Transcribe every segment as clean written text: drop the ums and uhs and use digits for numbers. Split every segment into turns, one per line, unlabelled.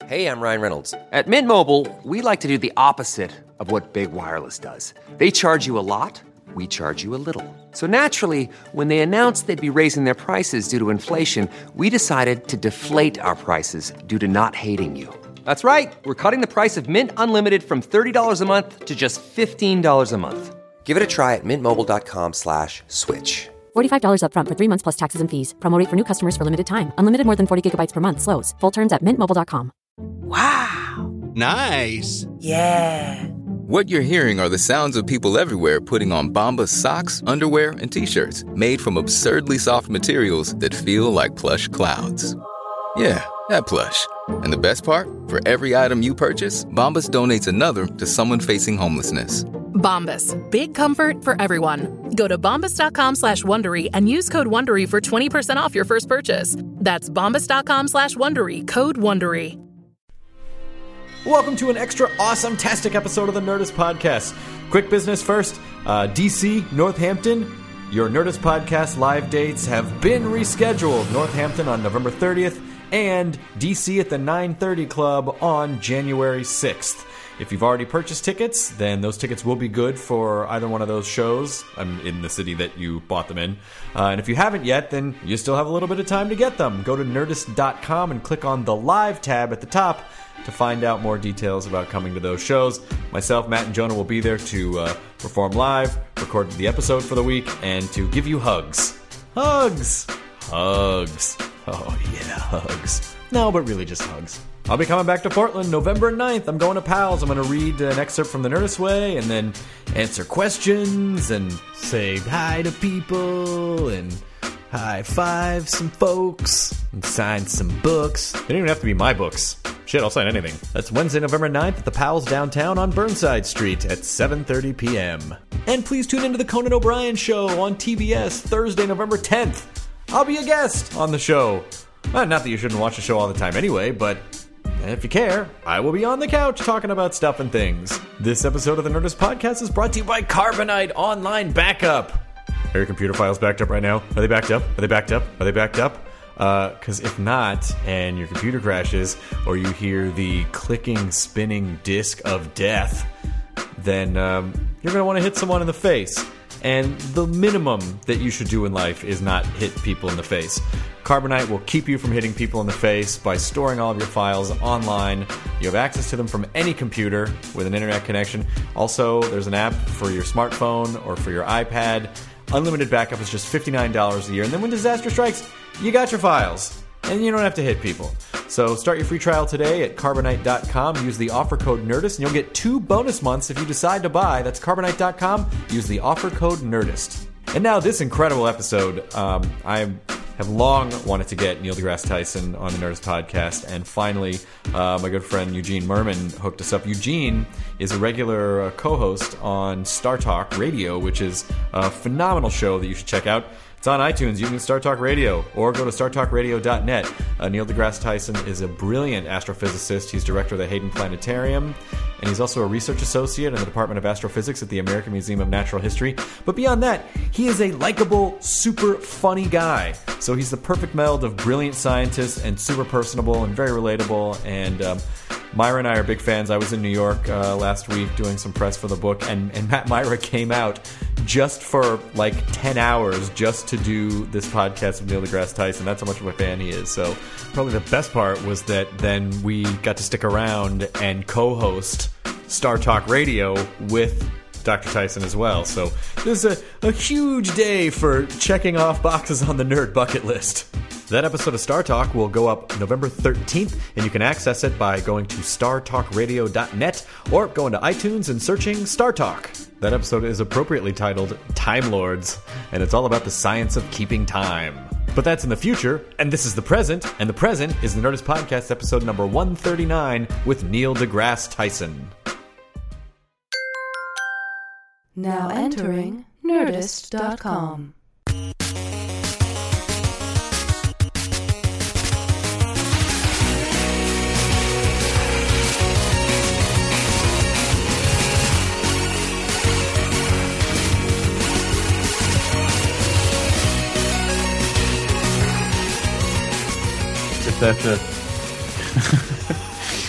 Hey, I'm Ryan Reynolds. At Mint Mobile, we like to do the opposite of what Big Wireless does. They charge you a lot, we charge you a little. So naturally, when they announced they'd be raising their prices due to inflation, we decided to deflate our prices due to not hating you. That's right. We're cutting the price of Mint Unlimited from $30 a month to just $15 a month. Give it a try at mintmobile.com/switch.
$45 up front for 3 months plus taxes and fees. Promo rate for new customers for limited time. Unlimited more than 40 gigabytes per month slows. Full terms at mintmobile.com.
Wow.
Nice.
Yeah.
What you're hearing are the sounds of people everywhere putting on Bombas socks, underwear, and T-shirts made from absurdly soft materials that feel like plush clouds. Yeah, that plush. And the best part? For every item you purchase, Bombas donates another to someone facing homelessness.
Bombas. Big comfort for everyone. Go to bombas.com/Wondery and use code Wondery for 20% off your first purchase. That's bombas.com/Wondery. Code Wondery.
Welcome to an extra awesome-tastic episode of the Nerdist Podcast. Quick business first. DC, Northampton, your Nerdist Podcast live dates have been rescheduled. Northampton on November 30th and DC at the 930 Club on January 6th. If you've already purchased tickets, then those tickets will be good for either one of those shows in the city that you bought them in. And if you haven't yet, then you still have a little bit of time to get them. Go to Nerdist.com and click on the Live tab at the top to find out more details about coming to those shows. Myself, Matt, and Jonah will be there to perform live, record the episode for the week, and to give you hugs. Hugs! Hugs. Oh, yeah, hugs. No, but really just hugs. I'll be coming back to Portland November 9th. I'm going to Pals. I'm going to read an excerpt from the Nerdist Way and then answer questions and say hi to people and high five some folks and sign some books. They don't even have to be my books. Shit, I'll sign anything. That's Wednesday, November 9th at the Pals downtown on Burnside Street at 7:30 p.m. And please tune into the Conan O'Brien Show on TBS Thursday, November 10th. I'll be a guest on the show. Not that you shouldn't watch the show all the time anyway, but if you care, I will be on the couch talking about stuff and things. This episode of the Nerdist Podcast is brought to you by Carbonite Online Backup. Are your computer files backed up right now? Are they backed up? Are they backed up? Are they backed up? Because if not, and your computer crashes, or you hear the clicking, spinning disc of death, then you're going to want to hit someone in the face. And the minimum that you should do in life is not hit people in the face. Carbonite will keep you from hitting people in the face by storing all of your files online. You have access to them from any computer with an internet connection. Also, there's an app for your smartphone or for your iPad. Unlimited backup is just $59 a year. And then when disaster strikes, you got your files. And you don't have to hit people. So start your free trial today at Carbonite.com. Use the offer code NERDIST, and you'll get 2 bonus months if you decide to buy. That's Carbonite.com. Use the offer code NERDIST. And now this incredible episode. I have long wanted to get Neil deGrasse Tyson on the Nerdist Podcast, and finally, my good friend Eugene Merman hooked us up. Eugene is a regular co-host on Star Talk Radio, which is a phenomenal show that you should check out. It's on iTunes. You can Star Talk Radio or go to startalkradio.net. Neil deGrasse Tyson is a brilliant astrophysicist. He's director of the Hayden Planetarium, and he's also a research associate in the Department of Astrophysics at the American Museum of Natural History. But beyond that, he is a likable, super funny guy. So he's the perfect meld of brilliant scientist and super personable and very relatable. And Myra and I are big fans. I was in New York last week doing some press for the book, and Matt Myra came out just for like 10 hours just to do this podcast with Neil deGrasse Tyson. That's how much of a fan he is. So probably the best part was that then we got to stick around and co-host Star Talk Radio with Dr. Tyson as well. So this is a huge day for checking off boxes on the nerd bucket list. That episode of Star Talk will go up November 13th, and you can access it by going to startalkradio.net or going to iTunes and searching Star Talk. That episode is appropriately titled Time Lords, and it's all about the science of keeping time. But that's in the future, and this is the present, and the present is the Nerdist Podcast episode number 139 with Neil deGrasse Tyson.
Now entering Nerdist.com.
That's it.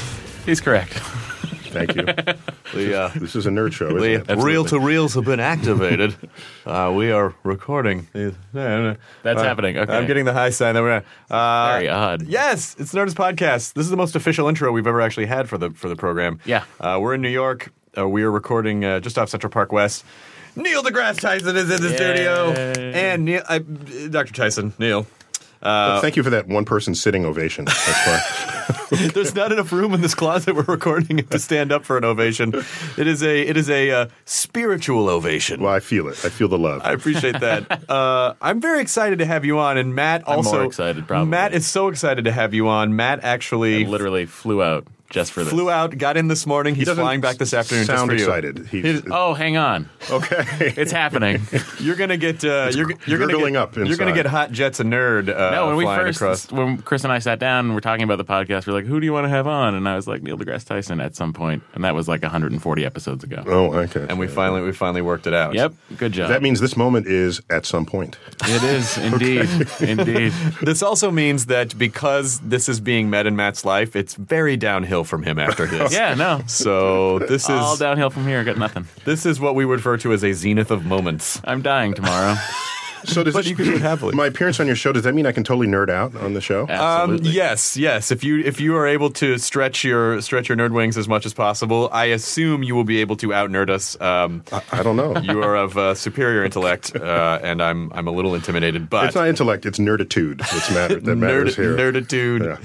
He's correct.
Thank you. This is a nerd show, isn't it?
Reel-to-reels have been activated. We are recording.
That's happening. Okay.
I'm getting the high sign. That
Very odd.
Yes, it's the Nerdist Podcast. This is the most official intro we've ever actually had for the program.
Yeah.
We're in New York. We are recording just off Central Park West. Neil deGrasse Tyson is in the studio. And Neil, Dr. Tyson, Neil.
Thank you for that one-person sitting ovation. That's fine.
There's not enough room in this closet we're recording to stand up for an ovation. It is a spiritual ovation.
Well, I feel it. I feel the love.
I appreciate that. I'm very excited to have you on, and Matt also.
I'm more excited, probably.
Matt is so excited to have you on. Matt actually
literally flew out just for this.
Flew out, got in this morning. He's flying back this afternoon just for you.
Excited.
Oh, hang on.
Okay,
it's happening.
You're gonna get you're
gurgling up inside.
You're gonna get Hot Jets and Nerd.
No,
when
when Chris and I sat down and we're talking about the podcast, we're like, "Who do you want to have on?" And I was like, "Neil deGrasse Tyson" at some point, and that was like 140 episodes ago.
Oh, okay.
And we finally worked it out.
Yep, good job.
That means this moment is at some point.
It is indeed, indeed.
This also means that because this is being met in Matt's life, it's very downhill from him after this.
Yeah, no.
So this is
all downhill from here. Got nothing.
This is what we refer to as a zenith of moments.
I'm dying tomorrow.
So does
you can do it happily.
My appearance on your show, does that mean I can totally nerd out on the show?
Absolutely.
Yes. If you are able to stretch your nerd wings as much as possible, I assume you will be able to out nerd us.
I don't know.
You are of superior intellect, and I'm a little intimidated. But
it's not intellect; it's nerditude that matters here.
Nerditude.
Yeah.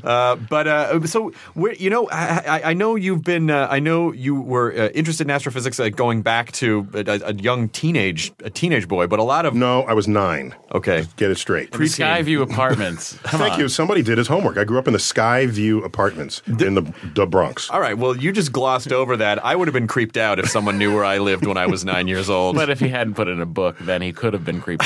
So I know you've been. I know you were interested in astrophysics going back to a young teenage boy, but a lot of
No, I was 9.
Okay,
get it straight.
The Skyview Apartments.
Thank you. Somebody did his homework. I grew up in the Skyview Apartments in the Bronx.
All right. Well, you just glossed over that. I would have been creeped out if someone knew where I lived when I was 9 years old.
But if he hadn't put it in a book, then he could have been creeped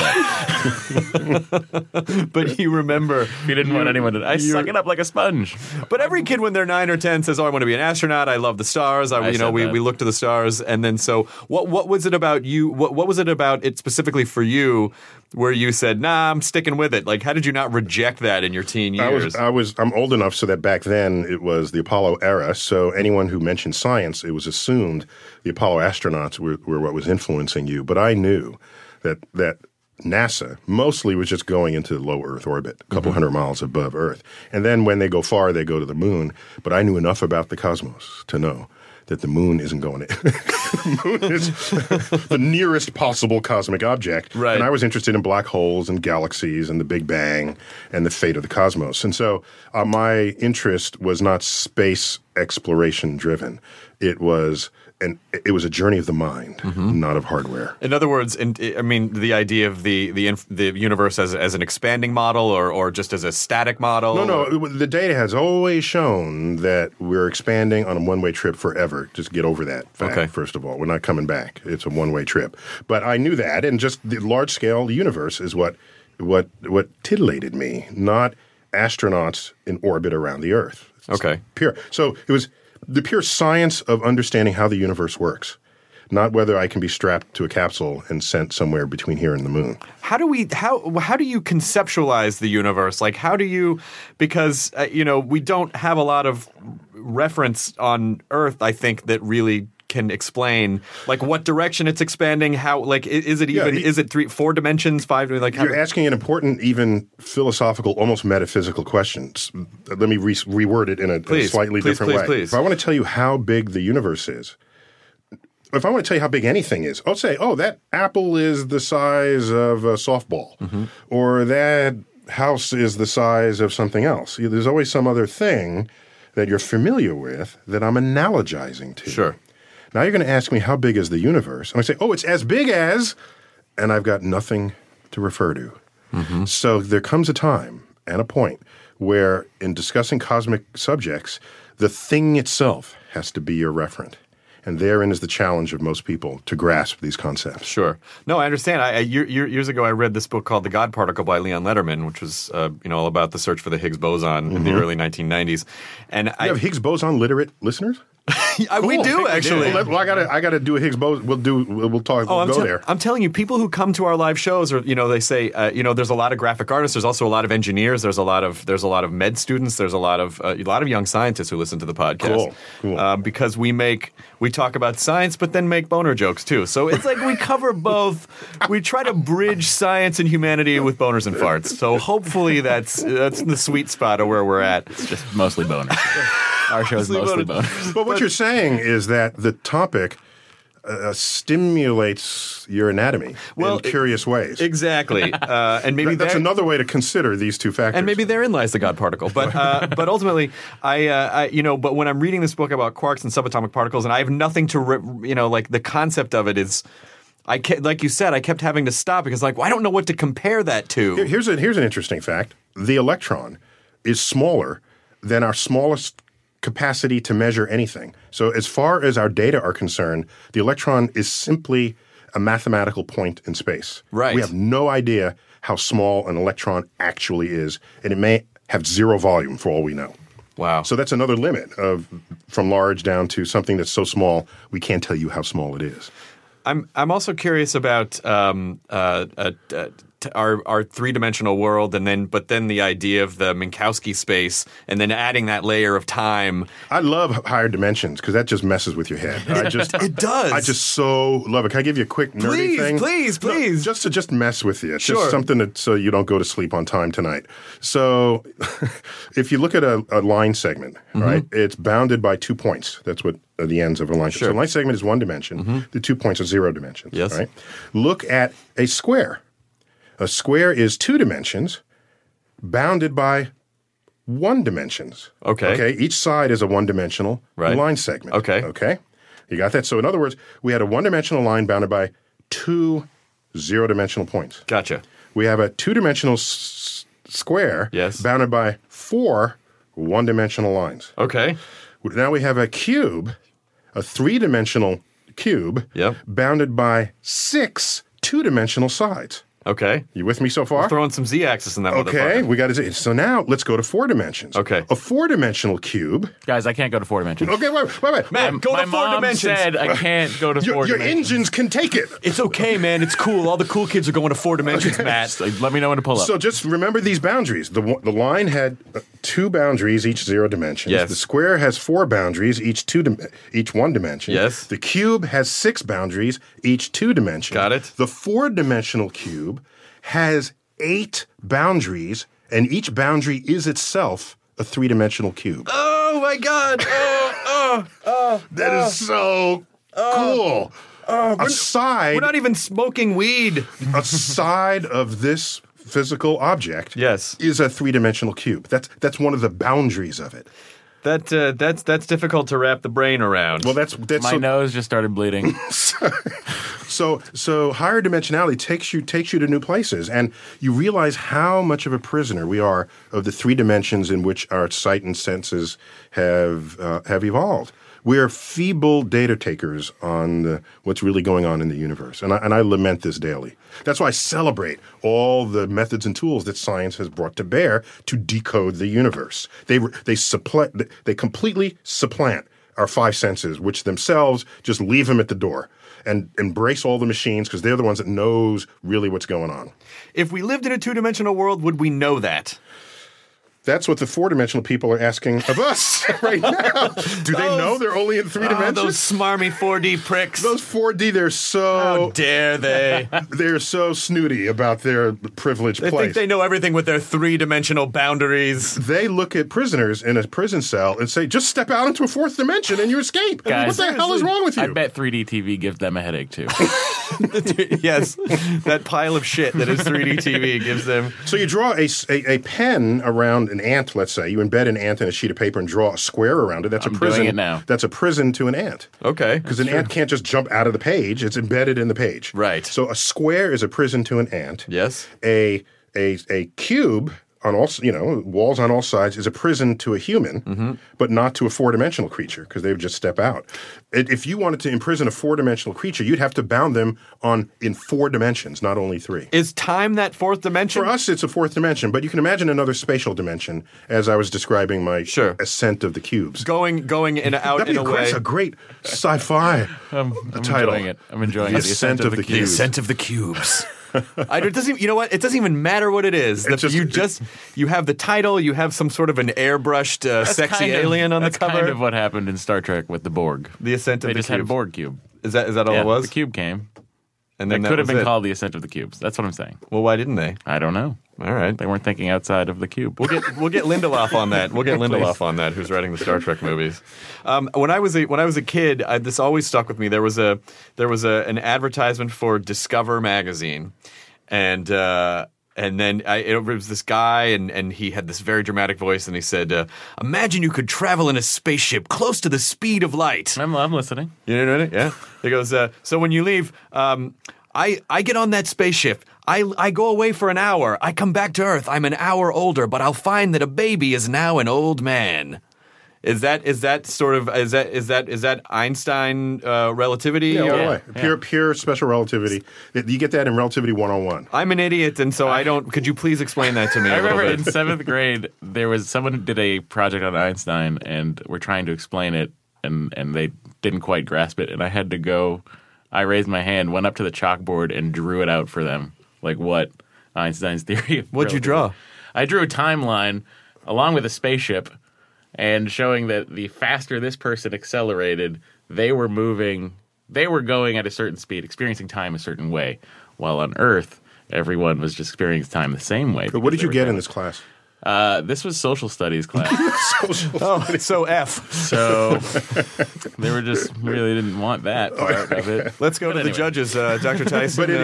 out.
But you remember,
he didn't want anyone to. I suck it up like a sponge.
But every kid when they're 9 or 10 says, "Oh, I want to be an astronaut. I love the stars." We look to the stars, and then so what was it about you? What was it about it specifically for you, where you said, "Nah, I'm sticking with it"? Like, how did you not reject that in your teen years?
I'm old enough so that back then it was the Apollo era. So anyone who mentioned science, it was assumed the Apollo astronauts were what was influencing you. But I knew that NASA mostly was just going into low Earth orbit, a couple hundred miles above Earth. And then when they go far, they go to the moon. But I knew enough about the cosmos to know that the moon isn't going to. The moon is the nearest possible cosmic object.
Right.
And I was interested in black holes and galaxies and the Big Bang and the fate of the cosmos. And so my interest was not space exploration driven. It was a journey of the mind, not of hardware.
In other words, the idea of the universe as an expanding model or just as a static model?
No. The data has always shown that we're expanding on a one-way trip forever. Just get over that fact, first of all. We're not coming back. It's a one-way trip. But I knew that, and just the large-scale universe is what titillated me, not astronauts in orbit around the Earth. It's pure. So it was the pure science of understanding how the universe works, not whether I can be strapped to a capsule and sent somewhere between here and the moon.
How do you conceptualize the universe? Like, how do you, because, we don't have a lot of reference on Earth, I think, that really can explain like what direction it's expanding, how, like, is it 4 dimensions, 5? Like,
you're asking an important, even philosophical, almost metaphysical question. Let me reword it in a slightly different way.
Please.
If I want to tell you how big the universe is, if I want to tell you how big anything is, I'll say, that apple is the size of a softball, or that house is the size of something else. There's always some other thing that you're familiar with that I'm analogizing to.
Sure.
Now you're going to ask me how big is the universe, and I say, it's as big as, and I've got nothing to refer to. So there comes a time and a point where in discussing cosmic subjects, the thing itself has to be your referent. And therein is the challenge of most people to grasp these concepts.
Sure. No, I understand. Years ago, I read this book called The God Particle by Leon Lederman, which was all about the search for the Higgs boson in the early 1990s. And
you have Higgs boson literate listeners?
We do actually.
Well, I gotta do a Higgs boson. We'll talk. We'll go there.
I'm telling you, people who come to our live shows, or they say, there's a lot of graphic artists. There's also a lot of engineers. There's a lot of med students. There's a lot of young scientists who listen to the podcast.
Cool.
Because we talk about science, but then make boner jokes too. So it's like we cover both. We try to bridge science and humanity with boners and farts. So hopefully that's the sweet spot of where we're at.
It's just mostly boners. Our show is mostly boners.
But what you're saying is that the topic stimulates your anatomy in curious ways.
Exactly. And maybe
that's another way to consider these two factors.
And maybe therein lies the God particle. But ultimately, but when I'm reading this book about quarks and subatomic particles, and I have nothing to, like the concept of it is, like you said, I kept having to stop because I don't know what to compare that to.
Here's an interesting fact. The electron is smaller than our smallest capacity to measure anything. So as far as our data are concerned, the electron is simply a mathematical point in space.
Right.
We have no idea how small an electron actually is, and it may have zero volume for all we know.
Wow.
So that's another limit from large down to something that's so small we can't tell you how small it is.
I'm also curious about our three-dimensional world, but then the idea of the Minkowski space, and then adding that layer of time.
I love higher dimensions because that just messes with your head.
It does.
I just so love it. Can I give you a quick nerdy thing?
Please.
No, just to mess with you. It's
sure.
Just something so you don't go to sleep on time tonight. So if you look at a line segment, right, it's bounded by 2 points. That's what the ends of a line.
Sure.
So a line segment is 1 dimension. The 2 points are 0 dimensions.
Yes.
Right? Look at a square. A square is 2 dimensions bounded by 1 dimensions.
Okay.
Each side is a one-dimensional line segment. Okay. You got that? So in other words, we had a one-dimensional line bounded by 2 zero-dimensional points.
Gotcha.
We have a 2-dimensional square bounded by 4 one-dimensional lines.
Okay.
Now we have a cube, a 3-dimensional cube, bounded by 6 2-dimensional sides.
Okay.
You with me so far?
We're throwing some z-axis in that motherfucker.
Okay, we got to. So now let's go to 4 dimensions.
Okay.
A 4-dimensional cube.
Guys, I can't go to 4 dimensions.
Okay, wait.
Man, go to 4 dimensions.
My mom said I can't go to 4
Your
dimensions.
engines can take it.
It's okay, man. It's cool. All the cool kids are going to 4 dimensions, Matt.
Let me know when to pull up.
So just remember these boundaries. The line had 2 boundaries, each 0 dimensions.
Yes.
The square has 4 boundaries, each 1 dimension.
Yes.
The cube has 6 boundaries, each 2 dimensions.
Got it.
The 4-dimensional cube has 8 boundaries, and each boundary is itself a 3-dimensional cube.
Oh my God!
That is so cool.
We're not even smoking weed.
A side of this physical object is a 3-dimensional cube. That's one of the boundaries of it.
That's difficult to wrap the brain around.
Well, that's
my nose just started bleeding.
So higher dimensionality takes you to new places, and you realize how much of a prisoner we are of the 3 dimensions in which our sight and senses have evolved. We are feeble data takers on what's really going on in the universe, and I lament this daily. That's why I celebrate all the methods and tools that science has brought to bear to decode the universe. They completely supplant our 5 senses, which themselves just leave them at the door and embrace all the machines because they're the ones that knows really what's going on.
If we lived in a 2-dimensional world, would we know that?
That's what the 4-dimensional people are asking of us right now. Do they know they're only in 3 dimensions?
Those smarmy 4D pricks.
Those 4D, they're so...
How dare they?
They're so snooty about their privileged place.
They think they know everything with their 3-dimensional boundaries.
They look at prisoners in a prison cell and say, just step out into a 4th dimension and you escape.
Guys,
what the hell is wrong with you?
I bet 3D TV gives them a headache, too.
Yes, that pile of shit that is 3D TV gives them.
So you draw a pen around an ant, let's say. You embed an ant in a sheet of paper and draw a square around it. That's a prison.
Doing it now.
That's a prison to an ant.
Okay.
Because an ant can't just jump out of the page. It's embedded in the page.
Right.
So a square is a prison to an ant.
Yes.
A cube on all, walls on all sides is a prison to a human, but not to a four-dimensional creature because they would just step out. If you wanted to imprison a four-dimensional creature, you'd have to bound them in 4 dimensions, not only 3.
Is time that 4th dimension?
For us, it's a 4th dimension, but you can imagine another spatial dimension as I was describing my ascent of the cubes.
Going in out in a way.
That's a great sci-fi
I'm
title.
enjoying it. I'm enjoying it.
The Ascent of the Cubes.
The Ascent of the Cubes. It doesn't. You know what? It doesn't even matter what it is. You have the title. You have some sort of an airbrushed, sexy alien on the cover.
That's kind of what happened in Star Trek with the Borg.
The Ascent of the Cubes.
They just had a Borg cube.
Is that all it was?
The cube came.
And then
it could have been called the Ascent of the Cubes. That's what I'm saying.
Well, why didn't they?
I don't know.
All right.
They weren't thinking outside of the cube.
We'll get Lindelof on that. We'll get Lindelof on that, who's writing the Star Trek movies. When I was a kid, this always stuck with me. There was an advertisement for Discover magazine, and then it was this guy, and he had this very dramatic voice, and he said, "Imagine you could travel in a spaceship close to the speed of light."
I'm listening.
You know what? Yeah. He goes, so when you leave, I get on that spaceship. I go away for an hour. I come back to Earth. I'm an hour older, but I'll find that a baby is now an old man. Is that Einstein relativity?
Yeah, all the way. Pure special relativity. You get that in Relativity 101.
I'm an idiot, and so I don't. Could you please explain that to me?
I remember in 7th grade, there was someone who did a project on Einstein, and we're trying to explain it, and they didn't quite grasp it, and I had to go. I raised my hand, went up to the chalkboard, and drew it out for them, like what Einstein's theory.
What'd you draw?
I drew a timeline along with a spaceship. And showing that the faster this person accelerated, they were going at a certain speed, experiencing time a certain way. While on Earth, everyone was just experiencing time the same way.
But what did you get in this class?
This was social studies class.
So F.
So they were just really didn't want that part of it.
Let's go to the judges, Dr. Tyson.
But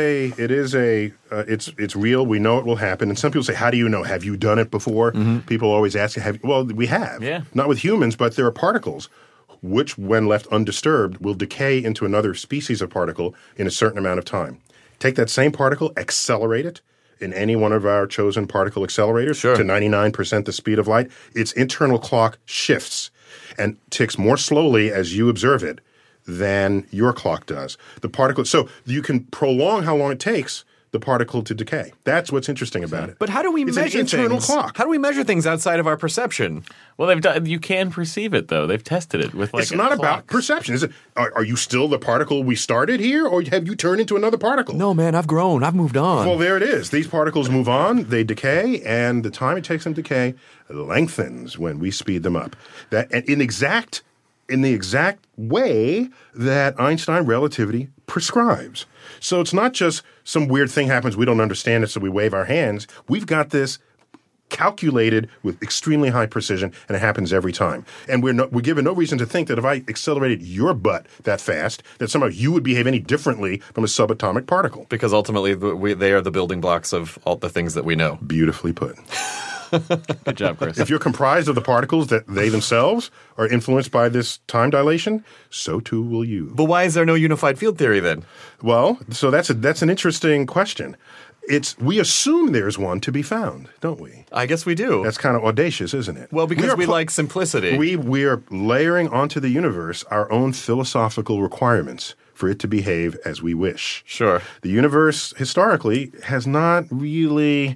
it's real. We know it will happen. And some people say, "How do you know? Have you done it before?" People always ask, well, we have.
Yeah.
Not with humans, but there are particles which, when left undisturbed, will decay into another species of particle in a certain amount of time. Take that same particle, accelerate it in any one of our chosen particle accelerators to 99% the speed of light, its internal clock shifts and ticks more slowly as you observe it than your clock does. The particle, so you can prolong how long it takes the particle to decay. That's what's interesting about it.
But how do we measure
things? It's an internal clock.
How do we measure things outside of our perception?
Well, you can perceive it, though. They've tested it with
It's not about perception. Is it? Are you still the particle we started here, or have you turned into another particle?
No, man, I've grown. I've moved on.
Well, there it is. These particles move on, they decay, and the time it takes them to decay lengthens when we speed them up. In the exact way that Einstein relativity prescribes. So it's not just some weird thing happens, we don't understand it, so we wave our hands. We've got this calculated with extremely high precision, and it happens every time. And we're given no reason to think that if I accelerated your butt that fast, that somehow you would behave any differently from a subatomic particle.
Because ultimately, they are the building blocks of all the things that we know.
Beautifully put.
Good job, Chris.
If you're comprised of the particles that they themselves are influenced by this time dilation, so too will you.
But why is there no unified field theory then?
Well, so that's an interesting question. We assume there's one to be found, don't we?
I guess we do.
That's kind of audacious, isn't it?
Well, because we like simplicity.
We are layering onto the universe our own philosophical requirements for it to behave as we wish.
Sure.
The universe, historically, has not really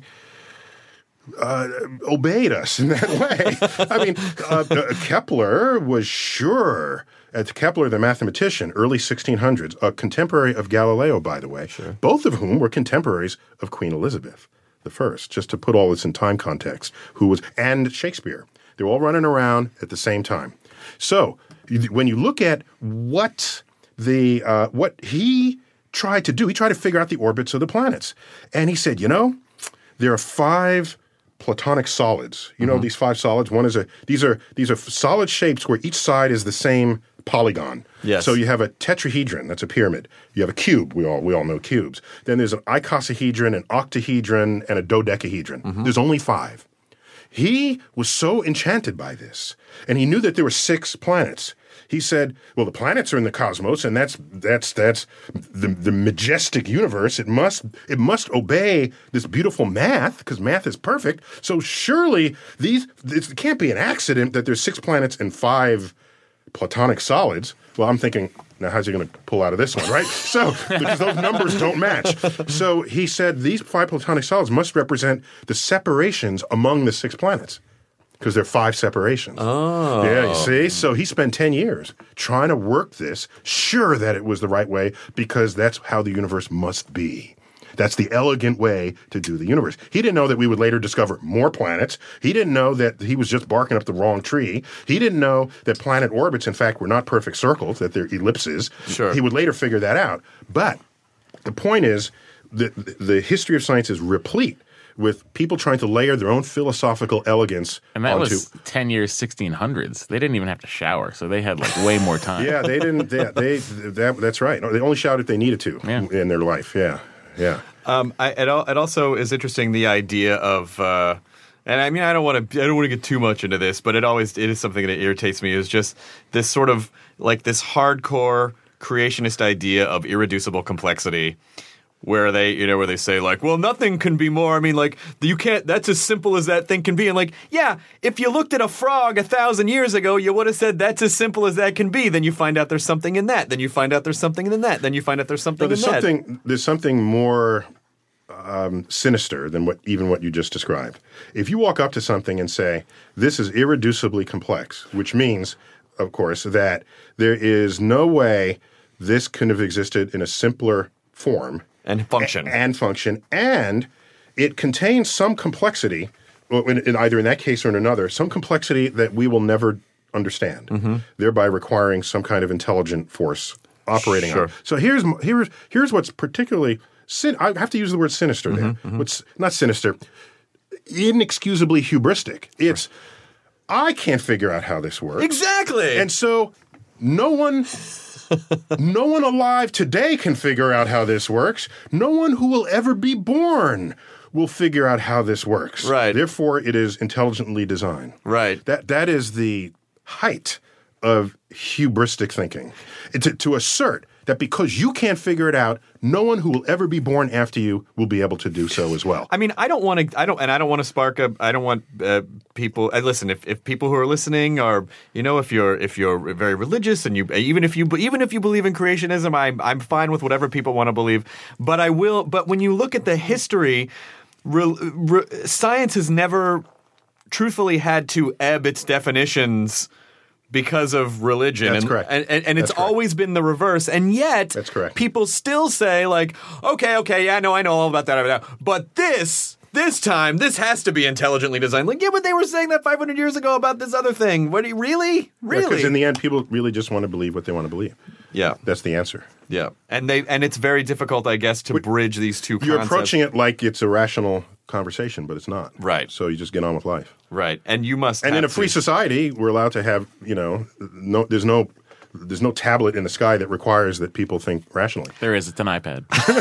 obeyed us in that way. I mean, Kepler was sure. Kepler, the mathematician, early 1600s, a contemporary of Galileo, by the way, both of whom were contemporaries of Queen Elizabeth I, just to put all this in time context, and Shakespeare. They're all running around at the same time. So when you look at what he tried to do, he tried to figure out the orbits of the planets. And he said, there are 5 Platonic solids. You know these 5 solids? These are solid shapes where each side is the same polygon.
Yes.
So you have a tetrahedron, that's a pyramid. You have a cube, we all know cubes. Then there's an icosahedron, an octahedron, and a dodecahedron. There's only 5. He was so enchanted by this, and he knew that there were 6 planets. He said, well, the planets are in the cosmos, and that's the majestic universe. It must obey this beautiful math, because math is perfect. So surely it can't be an accident that there's 6 planets and 5 Platonic solids. Well, I'm thinking, now how's he going to pull out of this one, right? So, because those numbers don't match. So he said these 5 Platonic solids must represent the separations among the 6 planets, because there are 5 separations.
Oh.
Yeah, you see? So he spent 10 years trying to work this, sure that it was the right way, because that's how the universe must be. That's the elegant way to do the universe. He didn't know that we would later discover more planets. He didn't know that he was just barking up the wrong tree. He didn't know that planet orbits, in fact, were not perfect circles, that they're ellipses.
Sure.
He would later figure that out. But the point is that the history of science is replete with people trying to layer their own philosophical elegance
and that
onto.
was 10 years, 1600s. They didn't even have to shower, so they had like way more time.
Yeah, they didn't. That's right. They only shouted if they needed to in their life. Yeah. Yeah.
It also is interesting, the idea of, and I mean, I don't want to get too much into this, but it is something that irritates me, is just this sort of like this hardcore creationist idea of irreducible complexity, where they say like, well, nothing can be more. I mean, like, you can't. That's as simple as that thing can be. And like, yeah, if you looked at a frog 1,000 years ago, you would have said that's as simple as that can be. Then you find out there's something in that. Then you find out there's something in that. Then you find out there's something in that.
There's something more sinister than what you just described. If you walk up to something and say, this is irreducibly complex, which means, of course, that there is no way this could have existed in a simpler form.
And function.
And it contains some complexity, either in that case or in another, some complexity that we will never understand, thereby requiring some kind of intelligent force operating on it. So here's what's particularly I have to use the word sinister there. What's not sinister, inexcusably hubristic. It's I can't figure out how this works.
Exactly.
And so no one alive today can figure out how this works. No one who will ever be born will figure out how this works.
Right.
Therefore, it is intelligently designed.
Right.
That is the height of hubristic thinking. To assert that because you can't figure it out, no one who will ever be born after you will be able to do so as well.
I mean, I don't want people. Listen, if people who are listening are, if you're very religious and even if you believe in creationism, I'm fine with whatever people want to believe. But when you look at the history, science has never truthfully had to ebb its definitions because of religion.
That's correct.
And it's always been the reverse. And yet,
that's correct.
People still say like, okay, yeah, no, I know all about that. But this time, this has to be intelligently designed. Like, yeah, but they were saying that 500 years ago about this other thing. What do you really?
Because in the end, people really just want to believe what they want to believe.
Yeah.
That's the answer.
Yeah. And it's very difficult, I guess, to bridge these two concepts.
You're approaching it like it's a rational conversation, but it's not.
Right.
So you just get on with life.
Right. And you must.
And in a free society, we're allowed to have, there's no tablet in the sky that requires that people think rationally.
There is. It's an iPad.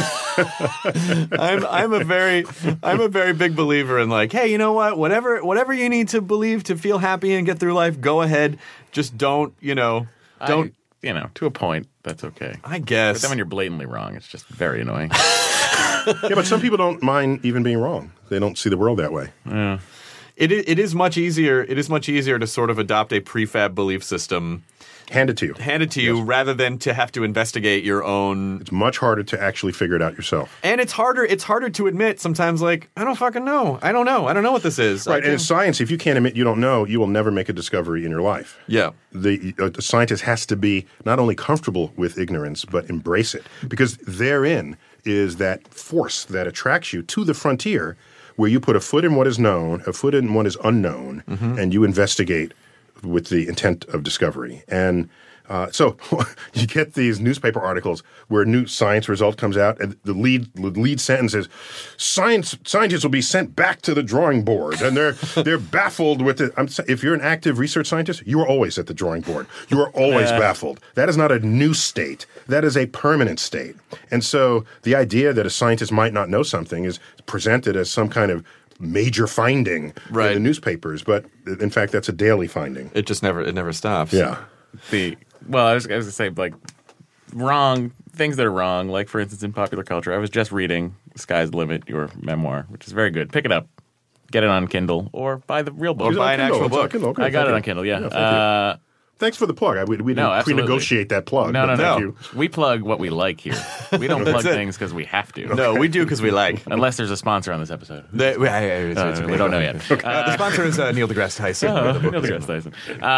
I'm a very big believer in like, hey, you know what? Whatever you need to believe to feel happy and get through life, go ahead. Just don't. To
a point, that's okay.
I guess.
But then when you're blatantly wrong, it's just very annoying.
Yeah, but some people don't mind even being wrong. They don't see the world that way.
Yeah.
It is much easier. It is much easier to sort of adopt a prefab belief system.
Handed to you,
yes. Rather than to have to investigate your own.
It's much harder to actually figure it out yourself.
And it's harder to admit sometimes, like, I don't fucking know. I don't know what this is.
Right, and in science, if you can't admit you don't know, you will never make a discovery in your life.
Yeah.
The scientist has to be not only comfortable with ignorance, but embrace it. Because therein is that force that attracts you to the frontier where you put a foot in what is known, a foot in what is unknown, and you investigate with the intent of discovery. And so you get these newspaper articles where a new science result comes out, and the lead sentence is, scientists will be sent back to the drawing board, and they're baffled with it. If you're an active research scientist, you are always at the drawing board. You are always baffled. That is not a new state. That is a permanent state. And so the idea that a scientist might not know something is presented as some kind of major finding
Right.
in the newspapers, but in fact, that's a daily finding.
It just never stops.
Yeah.
I was going to say, like, wrong things that are wrong. Like, for instance, in popular culture, I was just reading Sky's the Limit, your memoir, which is very good. Pick it up. Get it on Kindle or buy the real book.
Or buy an actual
It's on
book.
Kindle. Okay,
I got
thank
it
you.
on Kindle, yeah.
Thank you. Thanks for the plug. We didn't
absolutely.
pre-negotiate that plug.
No.
but thank you.
We plug what we like here. We don't plug things because we have to.
No, we do because we like.
Unless there's a sponsor on this episode.
We
don't know yet.
the sponsor is Neil deGrasse Tyson.
Neil deGrasse Tyson.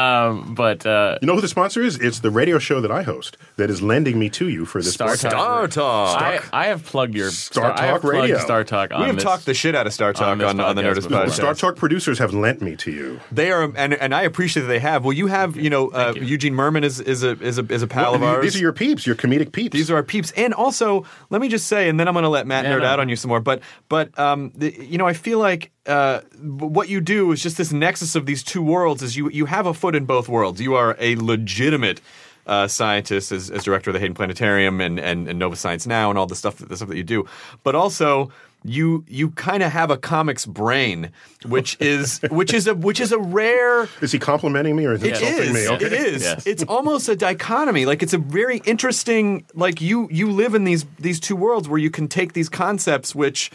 You know who the sponsor is? It's the radio show that I host that is lending me to you for this
Star
podcast.
Talk.
Star Talk.
I have plugged your
Star
I have
Talk Radio.
plugged Star Talk on
We have
this.
talked the shit out of Star Talk
this
on the
podcast
Nerdist
before.
podcast.
Star Talk producers have lent me to you.
They are, and I appreciate that they have. Well, you have, Eugene Merman is a pal of ours.
These are your peeps, your comedic peeps.
These are our peeps. And also, let me just say, and then I'm going to let Matt nerd out on you some more, but I feel like what you do is just this nexus of these two worlds is you have a foot in both worlds. You are a legitimate scientist as director of the Hayden Planetarium and Nova Science Now and all the stuff that you do. But also you kind of have a comics brain, which is a rare.
Is he complimenting me or is he insulting me? Okay.
It is.
Yes.
It's almost a dichotomy. Like it's a very interesting. Like you live in these two worlds where you can take these concepts, which.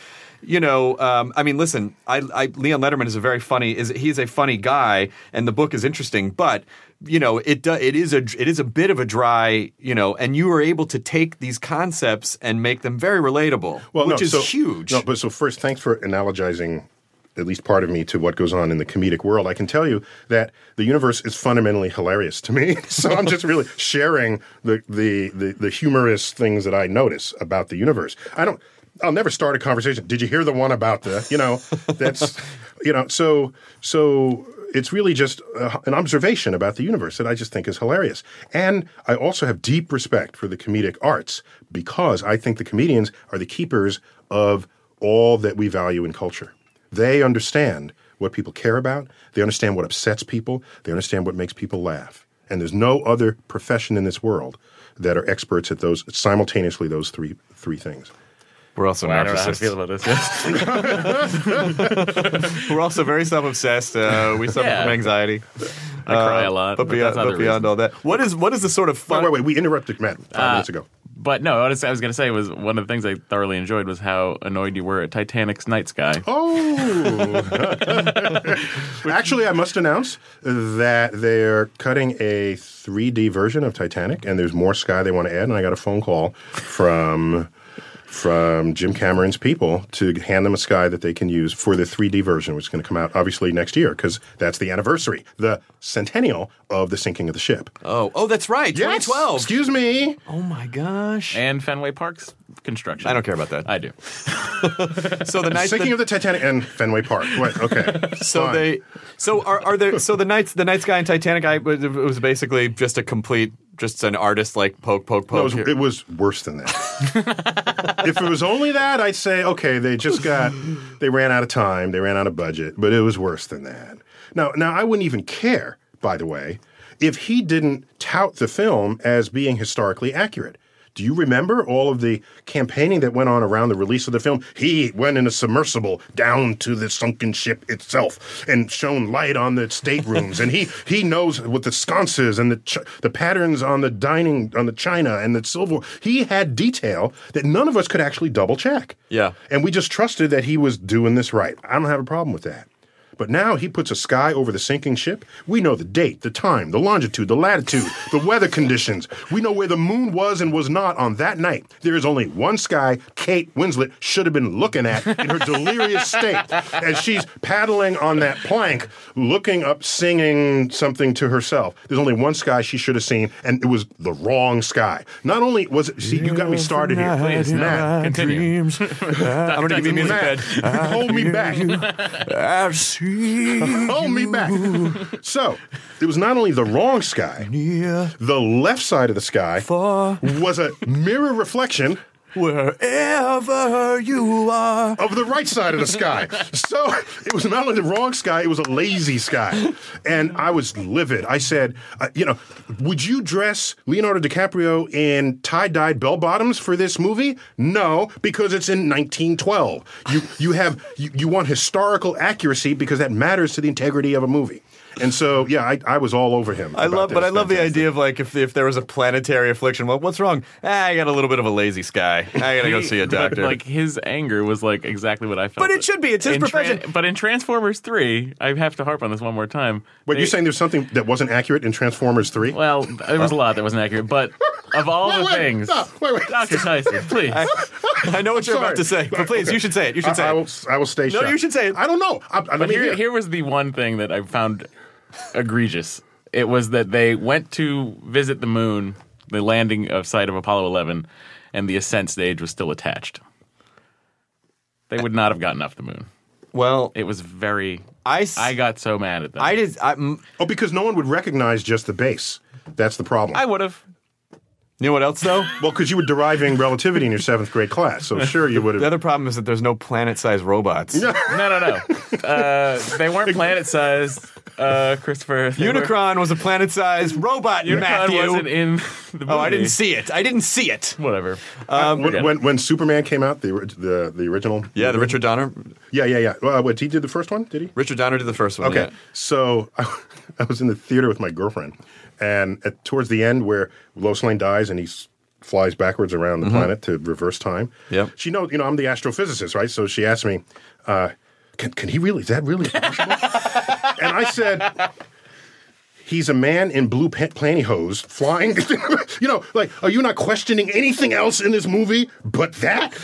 Listen. Leon Letterman is he's a funny guy, and the book is interesting, but it is a bit of a dry, and you are able to take these concepts and make them very relatable, which is huge.
No, but so first, thanks for analogizing at least part of me to what goes on in the comedic world. I can tell you that the universe is fundamentally hilarious to me. So I'm just really sharing the humorous things that I notice about the universe. I'll never start a conversation. Did you hear the one about that's, so it's really just an observation about the universe that I just think is hilarious. And I also have deep respect for the comedic arts because I think the comedians are the keepers of all that we value in culture. They understand what people care about. They understand what upsets people. They understand what makes people laugh. And there's no other profession in this world that are experts at those simultaneously those three things.
We're also
I don't know how to
narcissists.
feel about this.
We're also very self-obsessed. We suffer from anxiety.
I cry a lot.
But beyond all that, what is the sort of fun?
Wait. We interrupted Matt 5 minutes ago.
But no, what I was going to say was one of the things I thoroughly enjoyed was how annoyed you were at Titanic's night sky.
Oh. Actually, I must announce that they're cutting a 3D version of Titanic, and there's more sky they want to add, and I got a phone call from Jim Cameron's people to hand them a sky that they can use for the 3D version, which is going to come out obviously next year because that's the anniversary, the centennial of the sinking of the ship.
Oh, that's right,
Yes!
2012.
Excuse me.
Oh my gosh.
And Fenway Park's construction.
I don't care about that.
I do.
So the nights
Sinking of the Titanic and Fenway Park. Wait, okay.
So the night sky in Titanic it was basically just an artist like poke.
No, it was worse than that. If it was only that, I'd say, okay, they ran out of time, they ran out of budget, but it was worse than that. Now I wouldn't even care, by the way, if he didn't tout the film as being historically accurate. Do you remember all of the campaigning that went on around the release of the film? He went in a submersible down to the sunken ship itself and shone light on the staterooms. And he knows what the sconces and the patterns on the china and the silver. He had detail that none of us could actually double check.
Yeah.
And we just trusted that he was doing this right. I don't have a problem with that. But now he puts a sky over the sinking ship. We know the date, the time, the longitude, the latitude, the weather conditions. We know where the moon was and was not on that night. There is only one sky Kate Winslet should have been looking at in her delirious state as she's paddling on that plank, looking up, singing something to herself. There's only one sky she should have seen, and it was the wrong sky. Not only was it... See, you got me started here.
Please,
Matt,
continue.
I'm going to give you music bed.
hold me back. Hold me back. So, it was not only the wrong sky, the left side of the sky was a mirror reflection
Wherever you are.
Of the right side of the sky. So it was not only the wrong sky, it was a lazy sky. And I was livid. I said, would you dress Leonardo DiCaprio in tie-dyed bell-bottoms for this movie? No, because it's in 1912. You want historical accuracy because that matters to the integrity of a movie. And so, yeah, I was all over him.
I love the idea of like if there was a planetary affliction. Well, what's wrong? I got a little bit of a lazy sky. I gotta go see a doctor.
But, like his anger was like exactly what I felt.
But it should be. It's his profession.
But in Transformers 3, I have to harp on this one more time.
But you're saying there's something that wasn't accurate in Transformers 3?
Well, there was a lot that wasn't accurate. But of all the things, Dr. Tyson, please.
I know what you're about to say, but please, you should say it. You should say it.
I will stay shut.
No, you should say it.
I don't know.
But here was the one thing that I found egregious. It was that they went to visit the moon, the landing of site of Apollo 11, and the ascent stage was still attached. They would not have gotten off the moon.
Well,
it was very. I got so mad at them.
Because no one would recognize just the base. That's the problem.
I would have.
You know what else, though?
Well, because you were deriving relativity in your 7th grade class, so sure you would have.
The other problem is that there's no planet-sized robots.
No. They weren't planet-sized, Christopher.
Unicron was a planet-sized robot,
Unicron
Matthew.
wasn't in the movie.
Oh, I didn't see it.
Whatever.
When Superman came out, the original.
Yeah, the Richard Donner.
Yeah. He did the first one, did he?
Richard Donner did the first one.
Okay.
Yeah.
So I was in the theater with my girlfriend, and towards the end where Lois Lane dies and he flies backwards around the planet to reverse time.
Yep.
She knows, I'm the astrophysicist, right? So she asked me, can he really, is that really possible? And I said, he's a man in blue pantyhose flying. Are you not questioning anything else in this movie but that?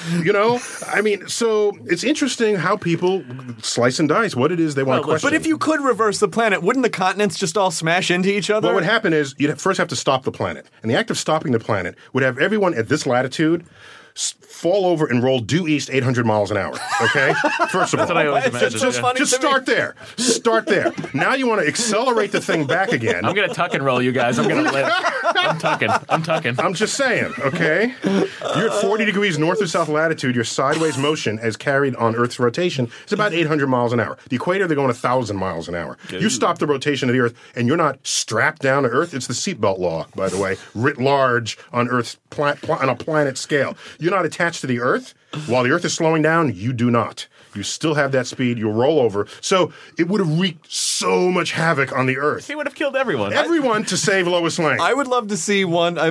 I mean, so it's interesting how people slice and dice what it is they want to question.
But if you could reverse the planet, wouldn't the continents just all smash into each other?
What would happen is you'd first have to stop the planet. And the act of stopping the planet would have everyone at this latitude fall over and roll due east 800 miles an hour, okay? First of all.
That's what I always imagine.
Just start there. Start there. Now you want to accelerate the thing back again.
I'm going to tuck and roll, you guys. I'm tucking.
I'm just saying, okay? You're at 40 degrees north or south latitude. Your sideways motion as carried on Earth's rotation is about 800 miles an hour. The equator, they're going 1,000 miles an hour. You stop the rotation of the Earth, and you're not strapped down to Earth. It's the seatbelt law, by the way, writ large on Earth's on a planet scale. You're not attached to the Earth. While the Earth is slowing down, you do not. You still have that speed. You'll roll over. So it would have wreaked so much havoc on the Earth.
He would have killed everyone.
Everyone to save Lois Lane.
I would love to see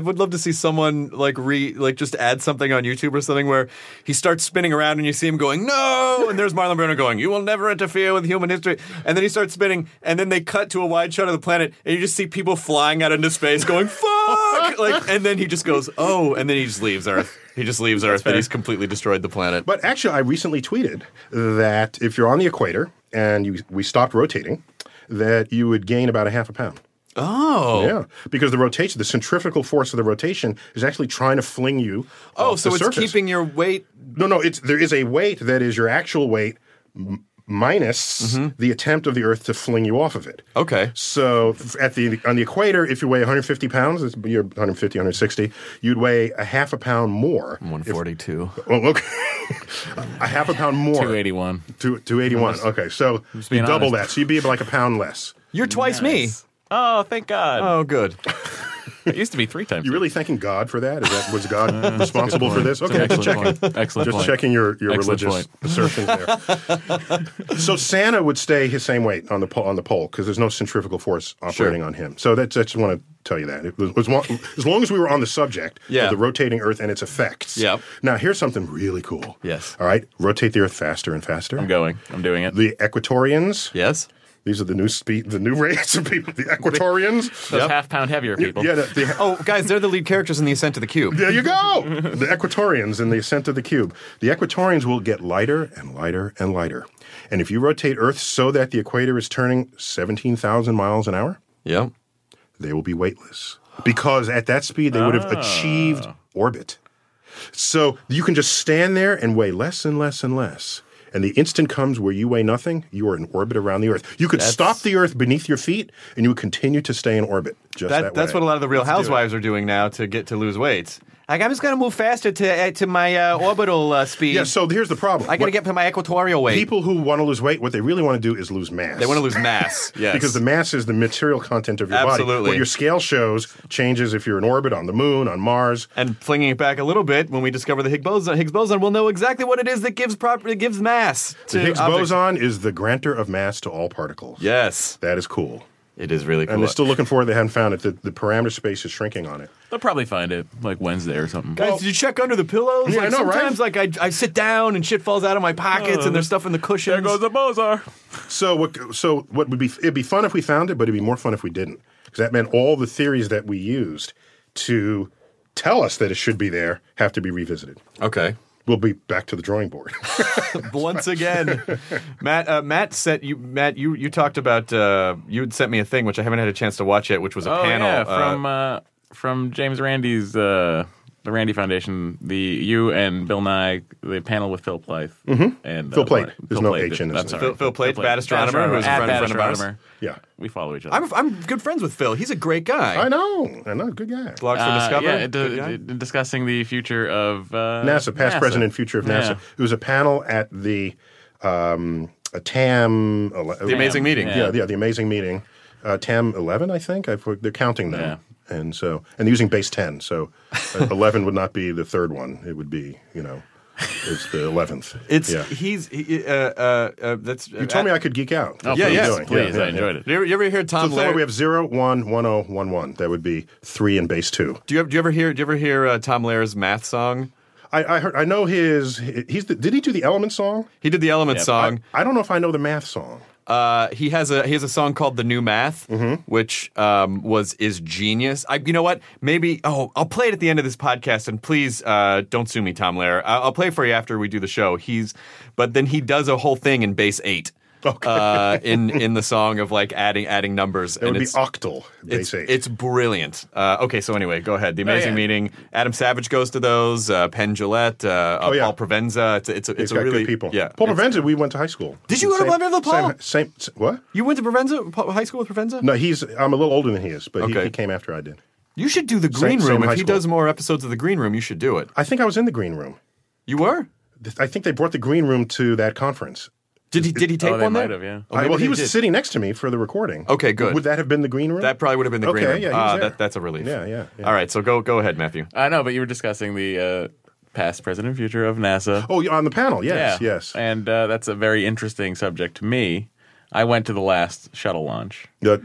someone just add something on YouTube or something where he starts spinning around and you see him going, no! And there's Marlon Brando going, you will never interfere with human history. And then he starts spinning and then they cut to a wide shot of the planet and you just see people flying out into space going, fuck! And then he just goes, oh, and then he just leaves Earth. He just leaves Earth, and he's completely destroyed the planet.
But actually, I recently tweeted that if you're on the equator and we stopped rotating, that you would gain about a half a pound.
Oh.
Yeah, because the centrifugal force of the rotation is actually trying to fling you off
so
the
it's
surface.
Keeping your weight?
No, there is a weight that is your actual weight minus the attempt of the Earth to fling you off of it.
Okay.
So on the equator, if you weigh 150 pounds, you're 150, 160, you'd weigh a half a pound more.
142.
A half a pound more.
281.
281. Okay, so you double that. So you'd be like a pound less.
You're twice me.
Oh, thank God.
Oh, good.
It used to be 3 times.
You really thanking God for that? Was God responsible for this? Okay,
just
checking. Checking your religious assertions there. So Santa would stay his same weight on the pole because there's no centrifugal force operating on him. So I just want to tell you that. As long as we were on the subject of the rotating Earth and its effects.
Yep.
Now here's something really cool.
Yes.
All right, rotate the Earth faster and faster.
I'm doing it.
The Equatorians.
Yes.
These are the new race of people, the Equatorians.
Those half-pound heavier people.
Yeah.
Guys, they're the lead characters in The Ascent of the Cube.
There you go! The Equatorians in The Ascent of the Cube. The Equatorians will get lighter and lighter and lighter. And if you rotate Earth so that the equator is turning 17,000 miles an hour, they will be weightless. Because at that speed, they would have achieved orbit. So you can just stand there and weigh less and less and less. And the instant comes where you weigh nothing, you are in orbit around the Earth. You could stop the Earth beneath your feet, and you would continue to stay in orbit. Just that way.
That's what a lot of the Real Housewives are doing now to lose weight.
Like, I'm just going to move faster to my orbital speed.
Yeah, so here's the problem.
I got to get to my equatorial weight.
People who want to lose weight, what they really want to do is lose mass.
They want to lose mass, yes.
Because the mass is the material content of your body.
Absolutely.
What your scale shows changes if you're in orbit, on the moon, on Mars.
And flinging it back a little bit, when we discover the Higgs boson, we'll know exactly what it is that gives mass to
The Higgs
objects.
boson is the grantor of mass to all particles.
Yes.
That is cool.
It is really cool.
And they're still looking for it. They haven't found it. The parameter space is shrinking on it.
They'll probably find it like Wednesday or something.
Guys, did you check under the pillows?
Yeah,
like,
I know, right?
sometimes, like, I sit down and shit falls out of my pockets and there's stuff in the cushions.
There goes the boson.
So what would be? It'd be fun if we found it, but it'd be more fun if we didn't, because that meant all the theories that we used to tell us that it should be there have to be revisited.
Okay.
We'll be back to the drawing board.
Once again, Matt said you talked about you had sent me a thing which I haven't had a chance to watch yet, which was a panel
from James Randi's the Randy Foundation. You and Bill Nye, the panel with Phil Plaith and
Phil Plait. There's no
Plait.
H in
That's
this.
Phil Plait, bad astronomer, who's a friend of ours.
Yeah,
we follow each other.
I'm good friends with Phil. He's a great guy.
I know, good guy.
Blogs for Discover.
Discussing the future of
NASA, past, present, and future of NASA.
Yeah.
It was a panel at the TAM.
The Amazing Meeting.
Yeah, the Amazing Meeting. TAM 11, I think. They're counting them. Yeah. And they're using base 10. So 11 would not be the third one. It would be, it's the 11th. You told me I could geek out.
Oh, please. I enjoyed it.
You ever hear Tom Lehrer?
We have 0, 1, 1, 0, 1, 1. That would be 3 and base 2.
Do you ever hear Tom Lehrer's math song?
I know his. Did he do the Element song?
He did the Element song.
I don't know if I know the math song.
He has a song called "The New Math," which is genius. You know what? Maybe I'll play it at the end of this podcast, and please don't sue me, Tom Lehrer. I'll play it for you after we do the show. But then he does a whole thing in base 8. Okay. in the song of like adding numbers.
It would be octal, base 8.
It's brilliant. Okay, so anyway, go ahead. The Amazing Meeting. Adam Savage goes to those. Penn Jillette. Paul Provenza. It's a really
good people.
Yeah,
Paul Provenza. We went to high school.
Did you go to Provenza, Paul?
Same. What?
You went to Provenza high school with Provenza?
No, I'm a little older than he is, but he came after I did.
You should do the Green Room. If he does more episodes of the Green Room, you should do it.
I think I was in the Green Room.
You were?
I think they brought the Green Room to that conference.
Did he take one there?
Might have, yeah.
He was sitting next to me for the recording.
Okay, good.
Would that have been the Green Room?
That probably would have been the Green Room.
Yeah, he was there.
That's a relief.
Yeah.
All right, so go ahead, Matthew.
I know, but you were discussing the past, present, and future of NASA.
Oh, on the panel, yes.
And that's a very interesting subject to me. I went to the last shuttle launch.
The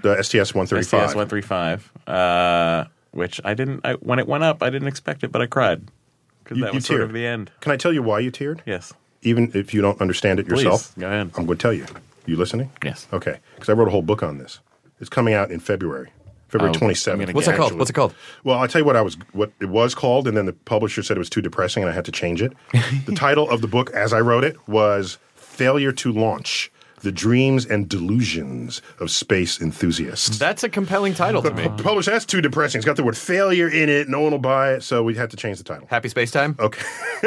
STS-135.
STS-135, which I didn't. When it went up, I didn't expect it, but I cried. Because that was sort of the end.
Can I tell you why you teared?
Yes.
Even if you don't understand it yourself?
Please, go ahead.
I'm going to tell you. You listening?
Yes.
Okay. Because I wrote a whole book on this. It's coming out in February 27th.
What's it called?
Well, I'll tell you what it was called, and then the publisher said it was too depressing, and I had to change it. The title of the book, as I wrote it, was Failure to Launch: The Dreams and Delusions of Space Enthusiasts.
That's a compelling title to me.
The publisher, that's too depressing. It's got the word failure in it. No one will buy it, so we had to change the title.
Happy Space Time?
Okay.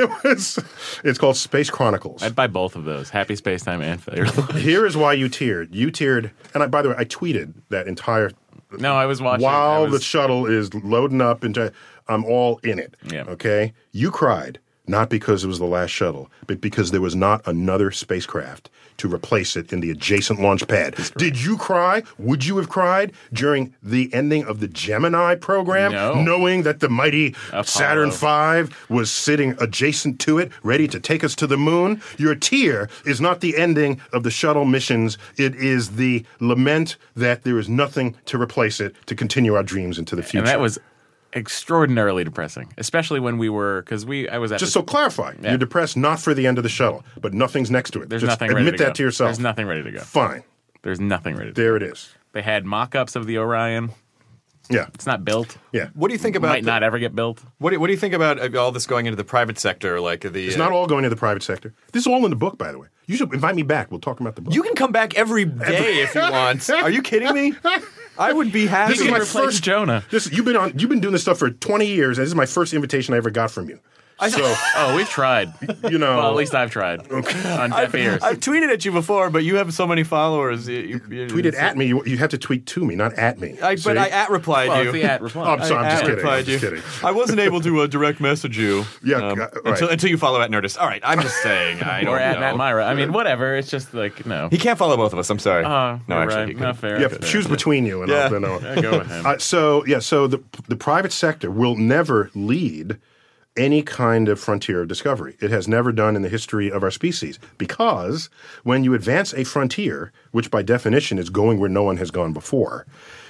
It's called Space Chronicles.
I'd buy both of those, Happy Space Time and Failure.
Here is why you teared. You teared, and by the way, I tweeted that entire...
No, I was watching.
While the shuttle is loading up, I'm all in it.
Yeah.
Okay? You cried, not because it was the last shuttle, but because there was not another spacecraft to replace it in the adjacent launch pad. Did you cry? Would you have cried during the ending of the Gemini program, knowing that the mighty Saturn V was sitting adjacent to it, ready to take us to the moon? Your tear is not the ending of the shuttle missions. It is the lament that there is nothing to replace it to continue our dreams into the future.
And that was extraordinarily depressing, especially when I was at
so clarify.
Yeah.
You're depressed not for the end of the shuttle, but nothing's next to it.
There's
Just
nothing ready to
admit
go.
that to yourself.
There's nothing ready to go.
Fine.
There's nothing ready to go.
There it is.
They had mock-ups of the Orion.
Yeah.
It's not built.
Yeah.
What do you think about...
Might not ever get built.
What do you think about all this going into the private sector? It's
not all going into the private sector. This is all in the book, by the way. You should invite me back. We'll talk about the book.
You can come back every day if you want. Are you kidding me? I would be happy.
This is my
first Jonah.
You've been doing this stuff for 20 years, and this is my first invitation I ever got from you.
We've tried. Well, at least I've tried. On deaf ears.
I've tweeted at you before, but you have so many followers. You
tweeted at me. You have to tweet to me, not at me.
But I at-replied you.
It's the at-reply.
Oh, I'm sorry. I'm just kidding.
I wasn't able to direct message you.
Right.
until you follow at Nerdist. All right, I'm just saying.
Or at Matt Myra. I mean, whatever. It's just like, no.
He can't follow both of us. I'm sorry.
No,
actually,
right.
he
Not fair.
Yeah, choose between you, and I'll know.
Go with him.
So the private sector will never lead any kind of frontier of discovery. It has never done in the history of our species, because when you advance a frontier, which by definition is going where no one has gone before,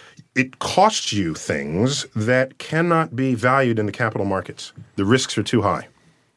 it costs you things that cannot be valued in the capital markets. The risks are too high.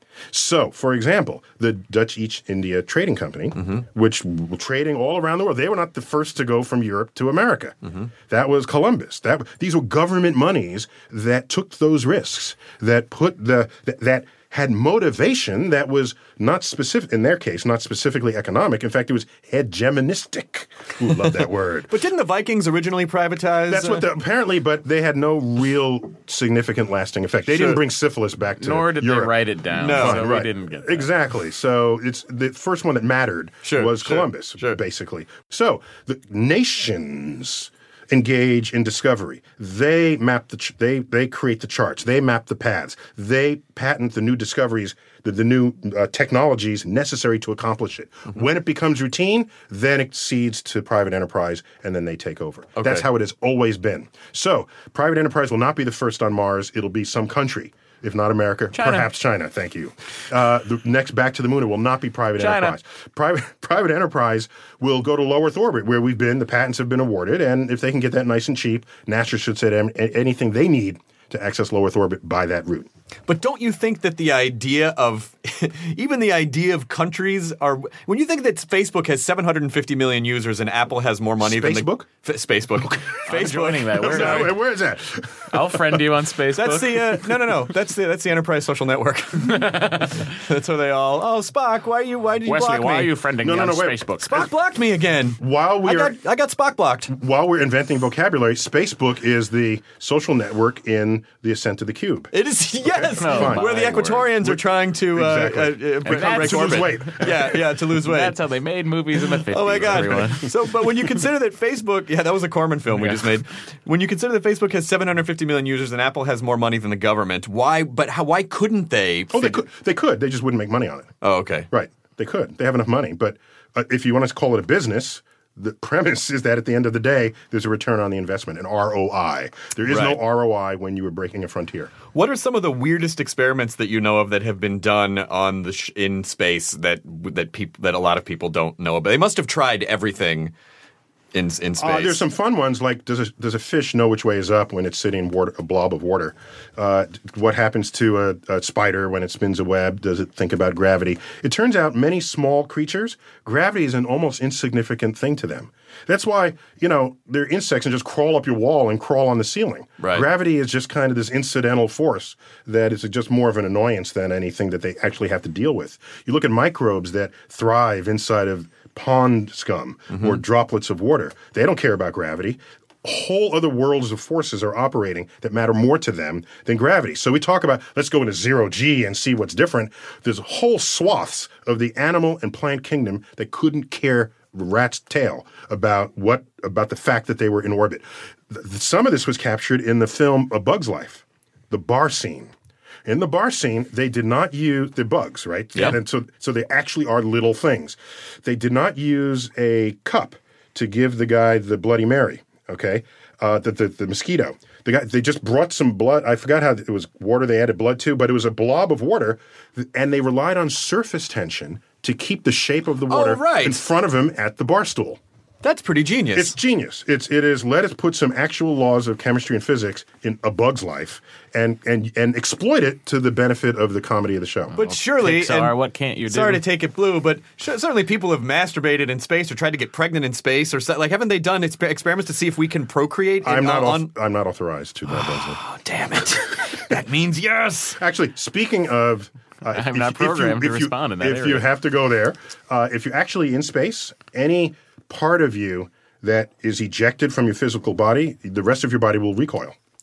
So, for example, the Dutch East India Trading Company, which were trading all around the world, they were not the first to go from Europe to America. That was Columbus. These were government monies that took those risks, that put that had motivation that was not specific, in their case, not specifically economic. In fact, it was hegemonistic. Ooh, love that word.
But didn't the Vikings originally privatize?
That's what apparently, but they had no real significant lasting effect. They didn't bring syphilis back to
Nor did
Europe.
they write it down.
No,
so
right.
we didn't get that.
Exactly. So it's the first one that mattered was Columbus, basically. So the nations engage in discovery. They map they create the charts. They map the paths. They patent the new discoveries, the new technologies necessary to accomplish it. When it becomes routine, then it cedes to private enterprise, and then they take over. Okay. That's how it has always been. So private enterprise will not be the first on Mars. It'll be some country. If not America, perhaps China. Thank you. The next back to the moon, it will not be private enterprise. Private enterprise will go to low Earth orbit, where we've been. The patents have been awarded, and if they can get that nice and cheap, NASA should say anything they need to access low Earth orbit by that route.
But don't you think that the idea of even the idea of countries are when you think that Facebook has 750 million users and Apple has more money than
Facebook?
Facebook.
I'm joining that.
Where is that?
I'll friend you on Facebook.
That's the no. That's the enterprise social network. That's where they all. Oh, Spock, why did you
Wesley,
block me?
why are you friending me on
wait.
Facebook?
Spock blocked me again. I got Spock blocked.
While we're inventing vocabulary, Spacebook is the social network in The Ascent of the Cube.
It is, yes, where the Equatorians are trying to become
to lose weight.
Yeah, to lose weight.
That's how they made movies in the 50s.
Oh my God!
Everyone.
But when you consider that Facebook, that was a Corman film we just made. When you consider that Facebook has 750 million users and Apple has more money than the government, why couldn't they?
They could. They just wouldn't make money on it.
Oh, okay.
Right. They could. They have enough money. But if you want to call it a business, the premise is that at the end of the day, there's a return on the investment, an ROI. There is no ROI when you are breaking a frontier.
What are some of the weirdest experiments that you know of that have been done on in space that a lot of people don't know about? They must have tried everything in space.
There's some fun ones, like does a fish know which way is up when it's sitting in water, a blob of water? What happens to a spider when it spins a web? Does it think about gravity? It turns out many small creatures, gravity is an almost insignificant thing to them. That's why, they're insects and just crawl up your wall and crawl on the ceiling.
Right.
Gravity is just kind of this incidental force that is just more of an annoyance than anything that they actually have to deal with. You look at microbes that thrive inside of pond scum or droplets of water. They don't care about gravity. Whole other worlds of forces are operating that matter more to them than gravity. So we talk about, let's go into zero G and see what's different. There's whole swaths of the animal and plant kingdom that couldn't care rat's tail about the fact that they were in orbit. Some of this was captured in the film A Bug's Life, the bar scene. In the bar scene, they did not use the bugs, right?
Yep.
And so they actually are little things. They did not use a cup to give the guy the Bloody Mary, okay? The mosquito. They just brought some blood. I forgot how it was water they added blood to, but it was a blob of water, and they relied on surface tension to keep the shape of the water in front of him at the bar stool.
That's pretty genius.
It's genius. It is. Let us put some actual laws of chemistry and physics in A Bug's Life and exploit it to the benefit of the comedy of the show.
But surely,
Pixar, what can't you do?
Sorry to take it blue, but certainly people have masturbated in space or tried to get pregnant in space, or haven't they done experiments to see if we can procreate?
I'm not authorized to that.
Oh, damn it! That means yes.
Actually, speaking of.
I'm not programmed to respond in that area.
If you have to go there, if you're actually in space, any part of you that is ejected from your physical body, the rest of your body will recoil.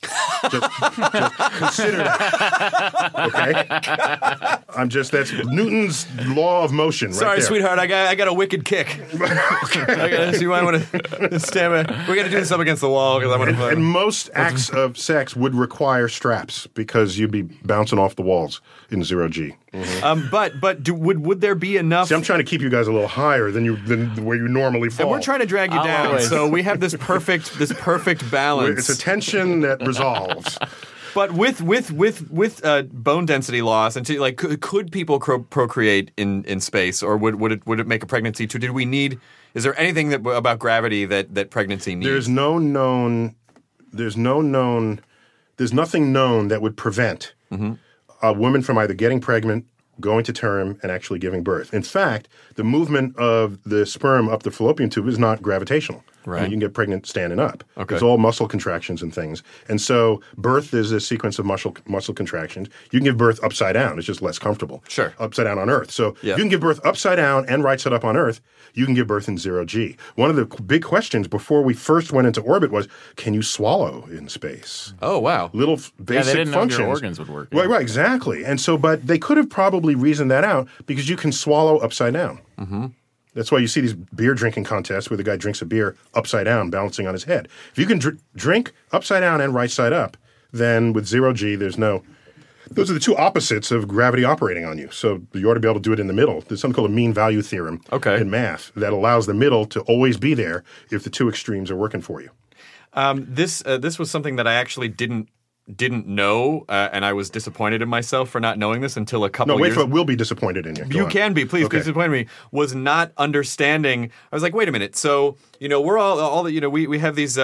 Just consider that. Okay? That's Newton's law of motion right
Sorry,
there.
sweetheart, I got a wicked kick. You might want to stand back. We got to do this up against the wall because I want to.
And most acts of sex would require straps because you'd be bouncing off the walls in 0G.
Would there be enough?
See, I'm trying to keep you guys a little higher than where you normally fall.
And we're trying to drag you down,
always.
so we have this perfect balance.
It's a tension that resolves.
But with bone density loss, and could people procreate in space, or would it make a pregnancy too? Is there anything about gravity that pregnancy needs?
There's nothing known that would prevent a woman from either getting pregnant, going to term, and actually giving birth. In fact, the movement of the sperm up the fallopian tube is not gravitational.
Right.
I mean, you can get pregnant standing up.
Okay.
It's all muscle contractions and things. And so birth is a sequence of muscle contractions. You can give birth upside down. It's just less comfortable.
Sure.
Upside down on Earth. So
Yeah.
you can give birth upside down and right side up on Earth. You can give birth in 0G. One of the big questions before we first went into orbit was, can you swallow in space?
Oh, wow.
Little basic
they didn't
functions.
know your organs would work.
Right, exactly. And so, but they could have probably reasoned that out because you can swallow upside down. Mm-hmm. That's why you see these beer drinking contests where the guy drinks a beer upside down, balancing on his head. If you can drink upside down and right side up, then with 0G, those are the two opposites of gravity operating on you. So you ought to be able to do it in the middle. There's something called a mean value theorem in math that allows the middle to always be there if the two extremes are working for you.
This was something that I actually didn't know, and I was disappointed in myself for not knowing this until a couple years.
We'll be disappointed in you.
You can be, please disappoint me. Was not understanding. I was like, wait a minute. So we're all we have these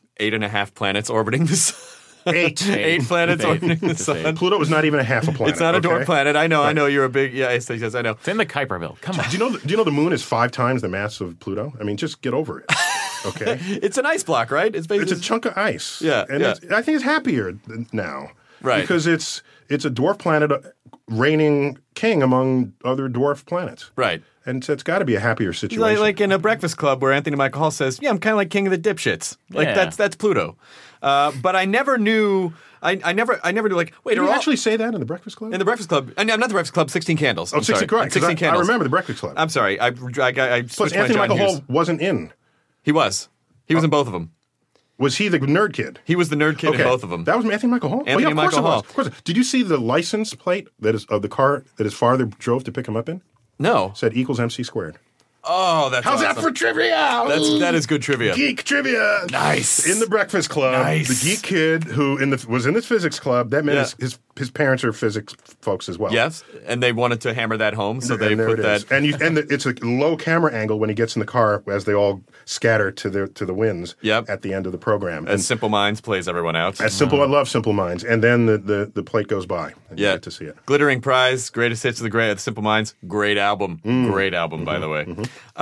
8.5 planets orbiting this. Eight planets orbiting the sun.
Pluto is not even a half a planet.
It's not a dwarf planet. I know. Right. I know. You're a big. Yeah, yes, I know.
It's in the Kuiper Belt. Come on.
Do you know the moon is 5 times the mass of Pluto? I mean, just get over it. Okay.
It's an ice block, right? It's a
chunk of ice.
Yeah.
And
yeah.
I think it's happier now.
Right.
Because it's a dwarf planet reigning king among other dwarf planets.
Right.
And so it's got to be a happier situation.
Like in a Breakfast Club where Anthony Michael Hall says, yeah, I'm kind of like king of the dipshits. Like that's Pluto. But I never knew. I never knew. Like, wait,
did you actually say that in the Breakfast Club?
In the Breakfast Club, not the Breakfast Club. 16 Candles.
Oh, 16 Candles.
16 Candles.
I remember the Breakfast Club.
I'm sorry. I
Plus, Anthony Michael Hall wasn't in.
He was. He was in both of them.
Was he the nerd kid?
He was the nerd kid in both of them.
That was Anthony Michael Hall?
Anthony Michael Hall.
Of course. Did you see the license plate that is of the car that his father drove to pick him up in?
No.
It said equals MC squared.
Oh, that's
How's
awesome.
that for trivia?
That is good trivia.
Geek trivia.
Nice.
In the Breakfast Club,
Nice.
the geek kid who was in the physics club, that meant his parents are physics folks as well.
Yes, and they wanted to hammer that home, so they put that.
It's a low camera angle when he gets in the car as they all scatter to the winds at the end of the program.
As Simple Minds plays everyone out.
I love Simple Minds. And then the plate goes by. And you get to see it.
Glittering Prize, Greatest Hits of the Simple Minds, great album. Great album, by the way.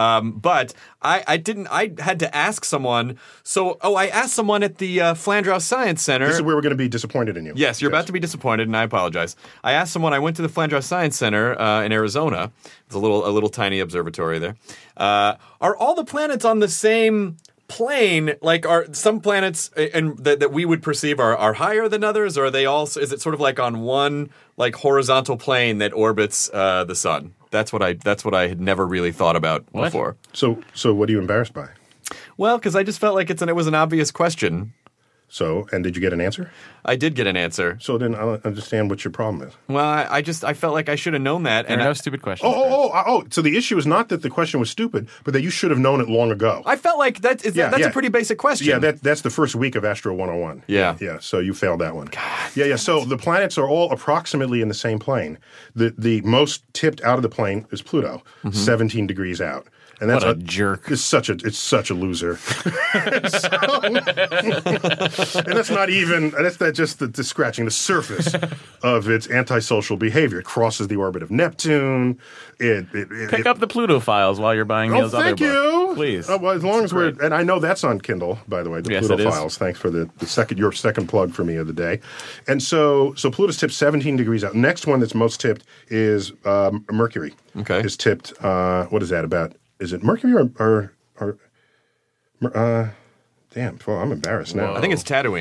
But I had to ask someone. So, I asked someone at the Flandreau Science Center.
This is where we're going to be disappointed in you.
Yes, you're about to be disappointed, and I apologize. I asked someone. I went to the Flandreau Science Center in Arizona. It's a little tiny observatory there. Are all the planets on the same plane? Like, are some planets that we would perceive are higher than others, or are they all? Is it sort of like on one like horizontal plane that orbits the sun? That's what I had never really thought about before.
So what are you embarrassed by?
Well, because I just felt like it was an obvious question.
So, and did you get an answer?
I did get an answer.
So then I don't understand what your problem is.
Well, I felt like I should have known that.
There are no stupid questions.
So the issue is not that the question was stupid, but that you should have known it long ago.
I felt like that's a pretty basic question.
Yeah, that's the first week of Astro 101.
Yeah.
Yeah, so you failed that one. God. Yeah. So the planets are all approximately in the same plane. The most tipped out of the plane is Pluto, 17 degrees out. And that's
what a jerk!
It's such a loser. And that's not even that's just the scratching the surface of its antisocial behavior. It crosses the orbit of Neptune.
Pick up the Pluto files while you're buying those other books.
Thank you,
please.
Well, as long as and I know that's on Kindle, by the way. The Pluto files. Thanks for your second plug for me of the day. And so Pluto's tipped 17 degrees out. Next one that's most tipped is Mercury.
Okay,
is tipped. What is that about? Is it Mercury or damn? Well, I'm embarrassed now.
I think it's Tatooine.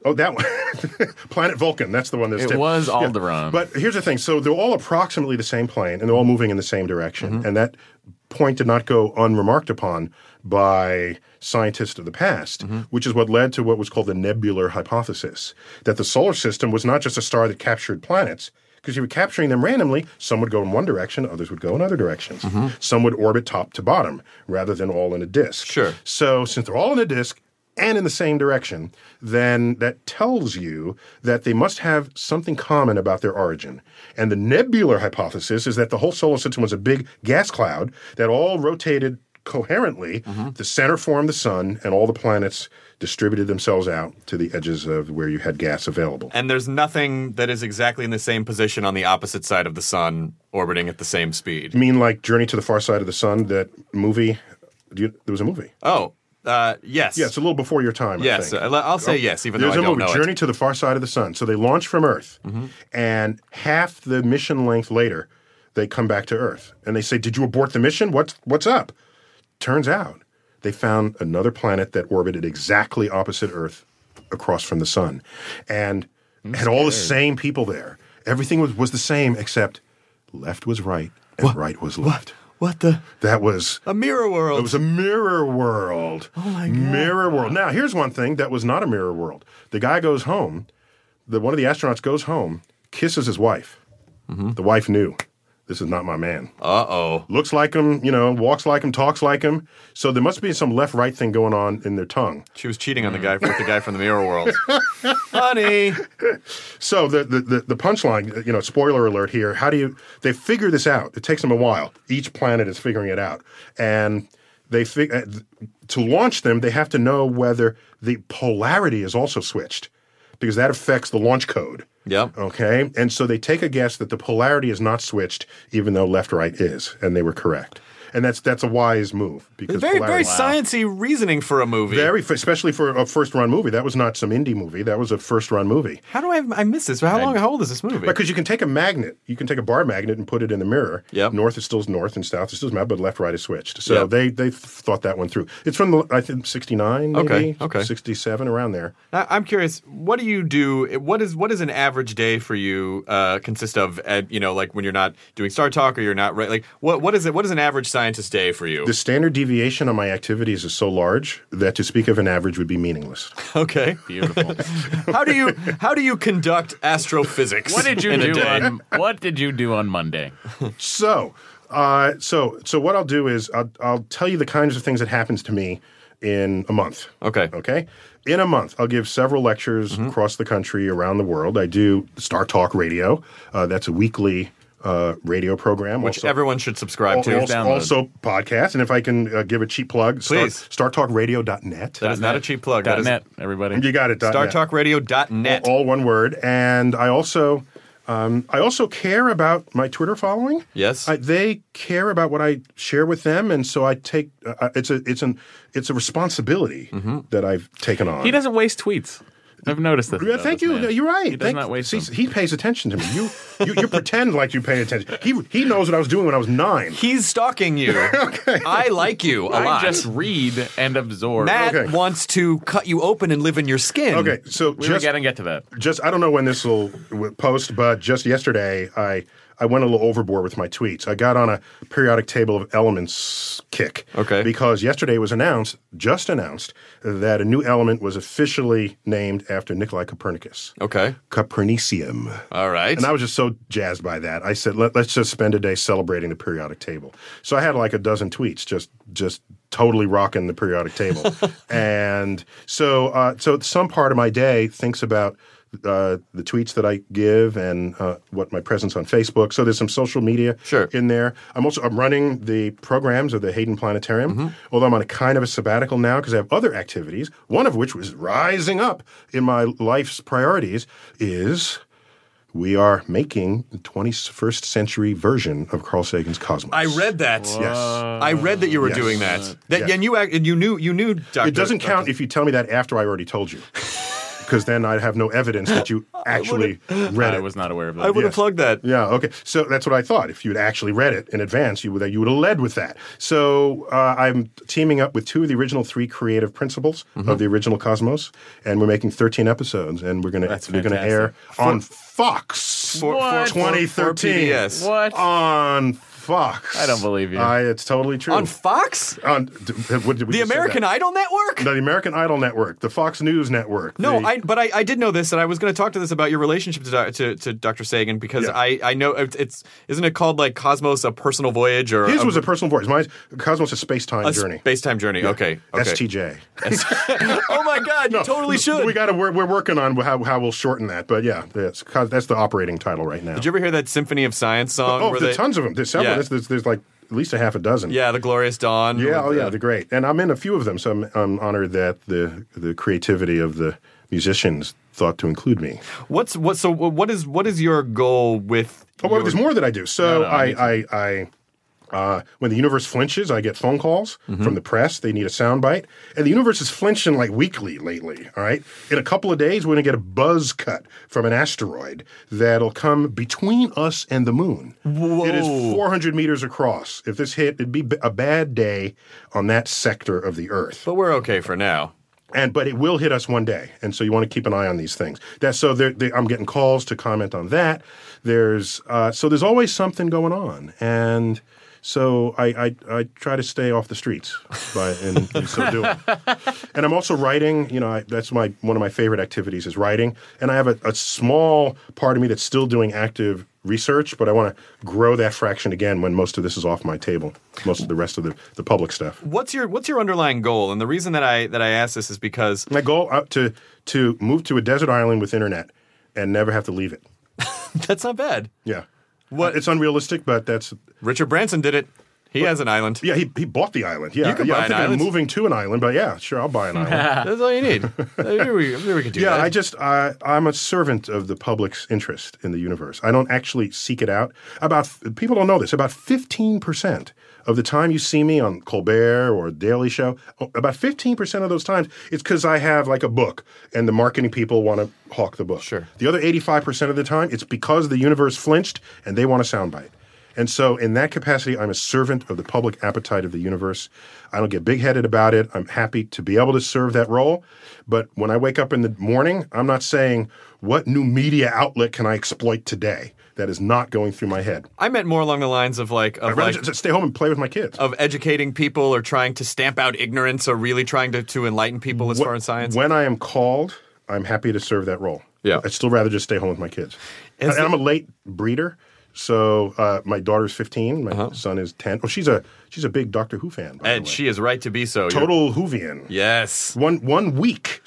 Oh, that one. Planet Vulcan. That's the one that's...
It was Alderaan.
Yeah. But here's the thing. So they're all approximately the same plane, and they're all moving in the same direction. And that point did not go unremarked upon by scientists of the past, which is what led to what was called the nebular hypothesis, that the solar system was not just a star that captured planets, because you were capturing them randomly. Some would go in one direction, others would go in other directions. Some would orbit top to bottom rather than all in a disk.
Sure.
So since they're all in a disk and in the same direction, then that tells you that they must have something common about their origin. And the nebular hypothesis is that the whole solar system was a big gas cloud that all rotated coherently. The center formed the sun, and all the planets distributed themselves out to the edges of where you had gas available.
And there's nothing that is exactly in the same position on the opposite side of the sun orbiting at the same speed.
You mean like Journey to the Far Side of the Sun, that movie? There was a movie.
Oh, yes.
Yeah, it's a little before your time,
yes,
I think.
I'll say yes, even though I don't
There's a
know
movie, Journey to the Far Side of the Sun. So they launch from Earth, and half the mission length later, they come back to Earth. And they say, did you abort the mission? What's up? Turns out they found another planet that orbited exactly opposite Earth across from the sun, and had all the same people there. Everything was the same, except left was right and right was left.
What the?
That was
a mirror world.
It was a mirror world.
Oh my God.
Mirror world. Now, here's one thing that was not a mirror world. The guy goes home, one of the astronauts goes home, kisses his wife. The wife knew. This is not my man.
Uh-oh.
Looks like him, walks like him, talks like him. So there must be some left-right thing going on in their tongue.
She was cheating on the guy with the guy from the mirror world. Honey.
So the punchline, spoiler alert here, they figure this out. It takes them a while. Each planet is figuring it out. And to launch them, they have to know whether the polarity is also switched, because that affects the launch code.
Yep.
Okay? And so they take a guess that the polarity is not switched, even though left-right is, and they were correct. And that's a wise move, because
very sciencey reasoning for a movie.
Especially for a first-run movie. That was not some indie movie. That was a first-run movie.
How do I miss this? How old is this movie?
Because you can take a magnet. You can take a bar magnet and put it in the mirror.
Yep.
North is still north and south is still south, but left-right is switched. So they thought that one through. It's from, I think, 69, maybe?
Okay.
67, around there.
I'm curious, what do you do? What does an average day for you consist of? Like when you're not doing Star Talk or you're not like what is it? What is an average scientist day for you?
The standard deviation on my activities is so large that to speak of an average would be meaningless.
Okay,
beautiful.
How do you conduct astrophysics?
What did you do on Monday?
So what I'll do is I'll tell you the kinds of things that happens to me in a month. Okay. In a month, I'll give several lectures across the country, around the world. I do Star Talk Radio. That's a weekly radio program.
Which everyone should subscribe to.
Also podcast. And if I can give a cheap plug,
please.
StarTalkRadio.net.
That is not a cheap plug.
.net, everybody.
You got it.
StarTalkRadio.net.
All one word. And I also care about my Twitter following.
Yes.
They care about what I share with them, and so I take it's a responsibility that I've taken on.
He doesn't waste tweets. I've noticed this.
Thank you. You're right.
He does not waste them.
He pays attention to me. You pretend like you pay attention. He knows what I was doing when I was 9.
He's stalking you.
Okay.
I like you a lot.
I just read and absorb.
Matt wants to cut you open and live in your skin.
Okay, so
we were going to get to that.
I don't know when this will post, but just yesterday I went a little overboard with my tweets. I got on a periodic table of elements kick.
Okay.
Because yesterday was just announced, that a new element was officially named after Nikolai Copernicus.
Okay.
Copernicium.
All right.
And I was just so jazzed by that. I said, let's just spend a day celebrating the periodic table. So I had like a dozen tweets just totally rocking the periodic table. And so some part of my day thinks about the tweets that I give and what my presence on Facebook. So there's some social media in there. I'm running the programs of the Hayden Planetarium, although I'm on a kind of a sabbatical now because I have other activities, one of which was rising up in my life's priorities is we are making the 21st century version of Carl Sagan's Cosmos.
I read that.
Yes.
I read that you were doing that. And you knew Dr.
It doesn't count if you tell me that after I already told you. because then I'd have no evidence that you actually read it.
I was not aware of that.
I would have plugged that.
Yeah, okay. So that's what I thought. If you'd actually read it in advance, you would have led with that. So I'm teaming up with 2 of the original 3 creative principles of the original Cosmos, and we're making 13 episodes, and we're going to air on Fox 2013.
For PBS.
What?
On Fox.
I don't believe you.
It's totally true.
On Fox?
The
American Idol Network?
No, the American Idol Network, the Fox News Network.
No, I did know this, and I was going to talk to this about your relationship to Dr. Sagan, because I know isn't it called like Cosmos: A Personal Voyage? Or
his was a personal voyage. My Cosmos: A Space-Time Journey.
Space-Time Journey.
Yeah.
Okay.
STJ.
Oh my God! You totally should.
We're working on how we'll shorten that, but yeah, that's the operating title right now.
Did you ever hear that Symphony of Science song?
Oh, there's tons of them. There's several.
Yeah.
There's like at least a half a dozen.
Yeah, The Glorious Dawn.
Yeah, they're great. And I'm in a few of them, so I'm honored that the creativity of the musicians thought to include me.
What is your goal with?
There's more that I do. So when the universe flinches, I get phone calls from the press. They need a soundbite. And the universe is flinching like weekly lately, all right? In a couple of days, we're going to get a buzz cut from an asteroid that'll come between us and the moon.
Whoa.
It is 400 meters across. If this hit, it'd be a bad day on that sector of the Earth.
But we're okay for now.
But it will hit us one day, and so you want to keep an eye on these things. I'm getting calls to comment on that. There's always something going on, and so I try to stay off the streets in so doing. And I'm also writing. That's one of my favorite activities is writing. And I have a small part of me that's still doing active research, but I want to grow that fraction again when most of this is off my table. Most of the rest of the public stuff.
What's your underlying goal? And the reason that I ask this is because
my goal to move to a desert island with internet and never have to leave it.
That's not bad.
Yeah. It's unrealistic, but that's...
Richard Branson did it. He has an island.
Yeah, he bought the island. Yeah,
you can buy an island.
I'm moving to an island, but yeah, sure, I'll buy an island.
That's all you need. Maybe we could do that.
Yeah, I'm a servant of the public's interest in the universe. I don't actually seek it out. People don't know this. About 15% of the time you see me on Colbert or Daily Show, about 15% of those times, it's because I have like a book and the marketing people want to hawk the book.
Sure.
The other 85% of the time, it's because the universe flinched and they want a soundbite. And so in that capacity, I'm a servant of the public appetite of the universe. I don't get big-headed about it. I'm happy to be able to serve that role. But when I wake up in the morning, I'm not saying, what new media outlet can I exploit today? That is not going through my head.
I meant more along the lines of
I'd rather just stay home and play with my kids.
Of educating people or trying to stamp out ignorance or really trying to enlighten people as far as science.
When I am called, I'm happy to serve that role.
Yeah.
I'd still rather just stay home with my kids. And I'm a late breeder. So my daughter's 15, my son is 10. Oh, she's a big Doctor Who fan.
And she is right to be so.
Total Whovian.
Yes.
One week,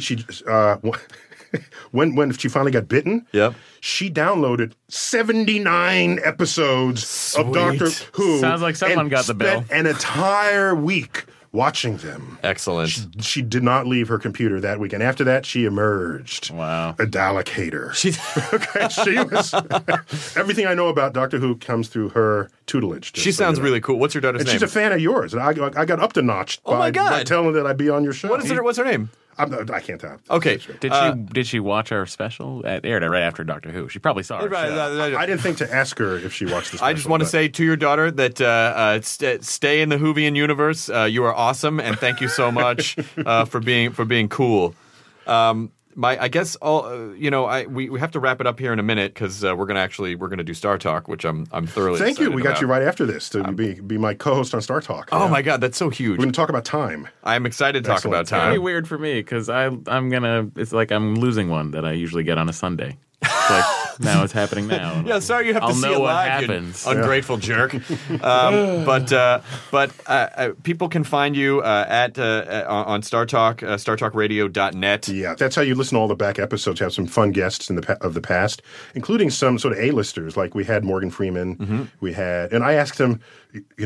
when she finally got bitten, she downloaded 79 episodes of Doctor Who.
Sounds like someone got the bill.
Spent an entire week watching them.
Excellent.
She did not leave her computer that week, and after that, she emerged.
Wow.
A Dalek hater. She was. Everything I know about Doctor Who comes through her tutelage.
She sounds really cool. What's your daughter's name?
She's a fan of yours. And I got up to notch by telling her that I'd be on your show.
What's her name?
I can't tell.
Okay.
Did she watch our special? It aired right after Doctor Who. She probably saw it.
I didn't think to ask her if she watched the special.
I just want to say to your daughter that stay in the Whovian universe. You are awesome, and thank you so much for being cool. I guess we have to wrap it up here in a minute because we're gonna do Star Talk, which I'm thoroughly.
Thank you. We got
about.
you right after this to be my co-host on Star Talk.
Oh my God, that's so huge.
We're going to talk about time.
I'm excited to talk about time.
It's really weird for me because it's like I'm losing one that I usually get on a Sunday. It's like now it's happening now.
Yeah, sorry you have to see it live.
Happens.
Ungrateful jerk. But people can find you on Star Talk, StarTalkRadio.net.
Yeah, that's how you listen to all the back episodes. Have some fun guests of the past, including some sort of A-listers. Like we had Morgan Freeman. We had, and I asked him,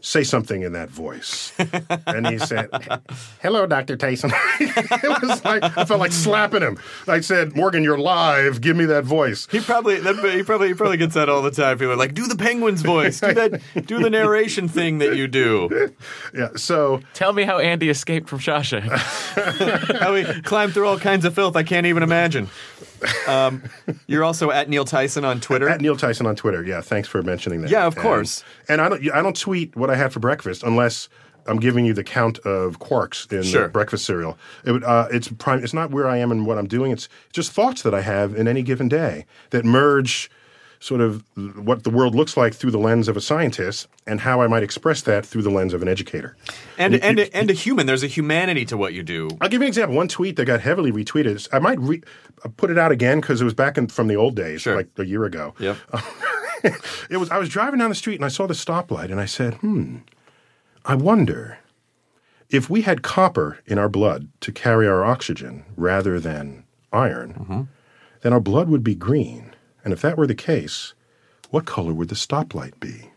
say something in that voice. And he said, hello, Dr. Tyson. It was like, I felt like slapping him. I said, Morgan, you're live. Give me that voice.
He probably gets that all the time. People are like, do the penguin's voice. Do the narration thing that you do.
Yeah, so.
Tell me how Andy escaped from Shawshank.
How he climbed through all kinds of filth I can't even imagine. You're also at Neil Tyson on Twitter.
At Neil Tyson on Twitter. Yeah, thanks for mentioning that.
Yeah, of course.
And I don't tweet what I had for breakfast unless I'm giving you the count of quarks in the breakfast cereal. It's not where I am and what I'm doing. It's just thoughts that I have in any given day that merge sort of what the world looks like through the lens of a scientist and how I might express that through the lens of an educator.
And a human. There's a humanity to what you do.
I'll give you an example. One tweet that got heavily retweeted. I might put it out again because it was back from the old days, like a year ago.
Yep.
I was driving down the street and I saw the stoplight and I said, I wonder if we had copper in our blood to carry our oxygen rather than iron, then our blood would be green. And if that were the case, what color would the stoplight be?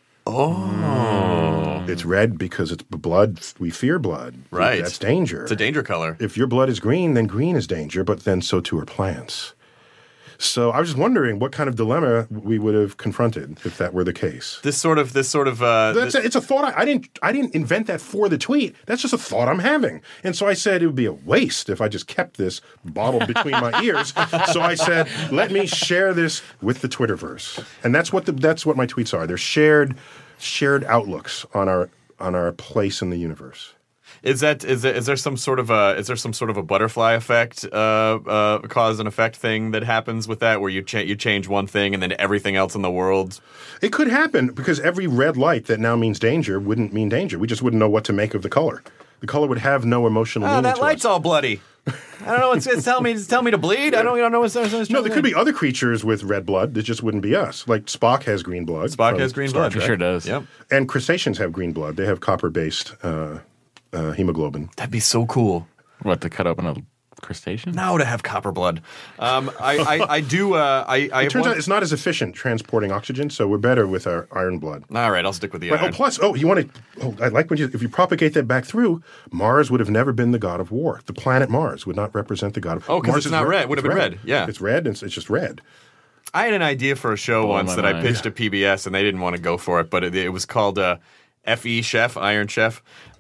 Oh.
It's red because it's blood. We fear blood.
Right.
That's danger.
It's a danger color.
If your blood is green, then green is danger, but then so too are plants. So I was just wondering what kind of dilemma we would have confronted if that were the case.
It's
a thought. I didn't invent that for the tweet. That's just a thought I'm having. And so I said it would be a waste if I just kept this bottled between my ears. So I said, let me share this with the Twitterverse. And that's what my tweets are. They're shared outlooks on our place in the universe.
Is there some sort of a butterfly effect, cause and effect thing that happens with that, where you change one thing and then everything else in the world?
It could happen because every red light that now means danger wouldn't mean danger. We just wouldn't know what to make of the color. The color would have no emotional meaning.
That light's all bloody. I don't know. It's telling me to bleed. I don't know what's
No, there could be other creatures with red blood. That just wouldn't be us. Like Spock has green blood.
Spock has green blood.
He sure does.
Yep.
And crustaceans have green blood. They have copper-based hemoglobin.
That'd be so cool.
What, to cut open a crustacean?
No, to have copper blood. I do.
It turns out it's not as efficient transporting oxygen, so we're better with our iron blood.
All right, I'll stick with the iron.
I like if you propagate that back through, Mars would have never been the god of war. The planet Mars would not represent the god of war.
Oh, because it's not red. It would have been red. Yeah.
It's red, and it's just red.
I had an idea for a show once that I pitched to PBS, and they didn't want to go for it, but it was called F.E. Chef, Iron Chef.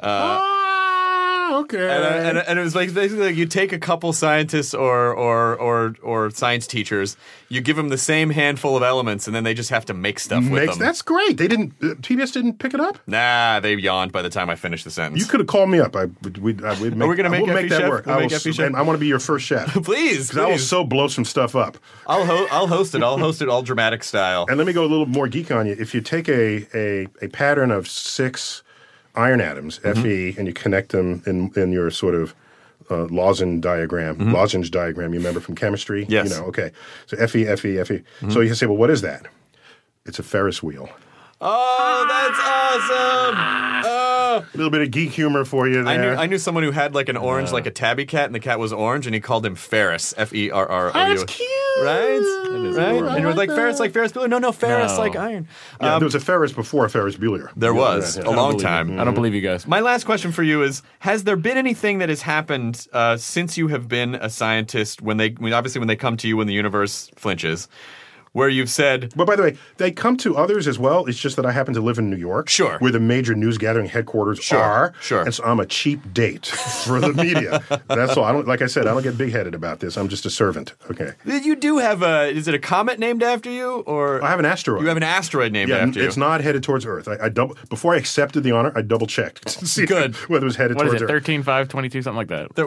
Okay.
And it was basically you take a couple scientists or science teachers, you give them the same handful of elements, and then they just have to make stuff with them.
That's great. They didn't. PBS didn't pick it up.
Nah, they yawned by the time I finished the sentence.
You could have called me up. Are we going to
make
that
chef?
work?
We'll make Effie Chef?
And I want to be your first chef.
Please.
Because I will so blow some stuff up.
I'll host it. I'll host it all dramatic style.
And let me go a little more geek on you. If you take a pattern of 6 iron atoms, Fe, and you connect them in your sort of lozenge diagram, you remember from chemistry?
Yes.
Okay. So Fe. So you can say, well, what is that? It's a Ferris wheel.
Oh, that's awesome!
A little bit of geek humor for you there.
I knew someone who had like an orange, like a tabby cat, and the cat was orange, and he called him Ferris, Ferrou.
That's cute!
Right? Right? And you were like, Ferris like Ferris Bueller? No, Ferris like iron.
Yeah, there was a Ferris before Ferris Bueller.
There was, a long time.
I don't believe you guys.
My last question for you is, has there been anything that has happened since you have been a scientist, when they come to you when the universe flinches, where you've said...
But by the way, they come to others as well. It's just that I happen to live in New York.
Sure.
Where the major news gathering headquarters are.
Sure.
And so I'm a cheap date for the media. That's all. Like I said, I don't get big-headed about this. I'm just a servant. Okay.
You do have is it a comet named after you? Or
I have an asteroid.
You have an asteroid named after you.
It's not headed towards Earth. Before I accepted the honor, I double-checked to see whether it was headed towards Earth.
What is it, 13, 5, 22, something like that?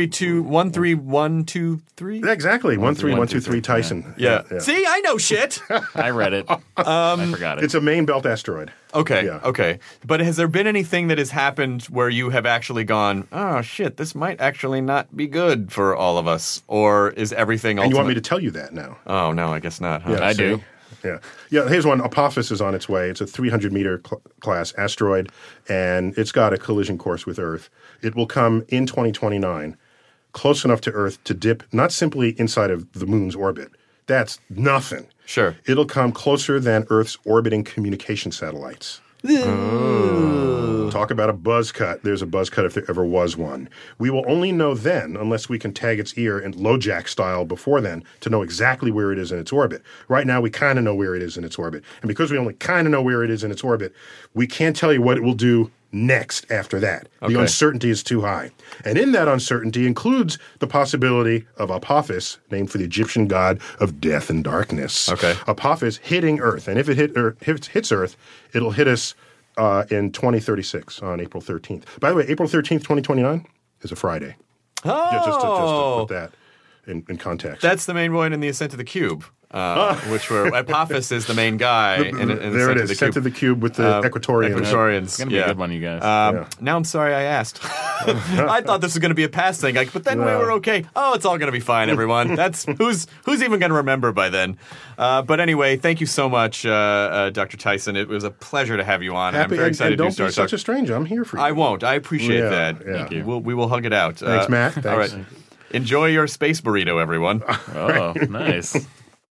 13123?
Yeah, exactly. 13123 Tyson.
Yeah. See, I know shit.
I read it. I forgot it.
It's a main belt asteroid.
Okay,
Yeah.
okay. But has there been anything that has happened where you have actually gone, oh, shit, this might actually not be good for all of us? Or is everything
And you want me to tell you that now?
Oh, no, I guess not. Huh?
Yeah,
I do.
Yeah. Here's one. Apophis is on its way. It's a 300-meter class asteroid, and it's got a collision course with Earth. It will come in 2029, close enough to Earth to dip not simply inside of the moon's orbit. That's nothing.
Sure.
It'll come closer than Earth's orbiting communication satellites. Talk about a buzz cut. There's a buzz cut if there ever was one. We will only know then, unless we can tag its ear in LoJack style before then, to know exactly where it is in its orbit. Right now, we kind of know where it is in its orbit. And because we only kind of know where it is in its orbit, we can't tell you what it will do next after that. The uncertainty is too high. And in that uncertainty includes the possibility of Apophis, named for the Egyptian god of death and darkness. Apophis hitting Earth. And if it hits Earth, it'll hit us in 2036 on April 13th. By the way, April 13th, 2029 is a Friday. Just to put that in context.
That's the main one in the Ascent to the Cube. Which were Apophis is the main guy.
There it is, Sent to the Cube with the Equatorians.
It's going to be a good one, you guys.
Now I'm sorry I asked. I thought this was going to be a past thing, but then we were okay. Oh, it's all going to be fine, everyone. That's who's even going to remember by then. But anyway, thank you so much, Dr. Tyson. It was a pleasure to have you on. I'm very excited to do Star Talk.
Don't be such a stranger. I'm here for you.
I won't. I appreciate that.
Thank
you. We will hug it out.
Thanks, Matt. Thanks.
All right. Enjoy your space burrito, everyone.
Oh, nice.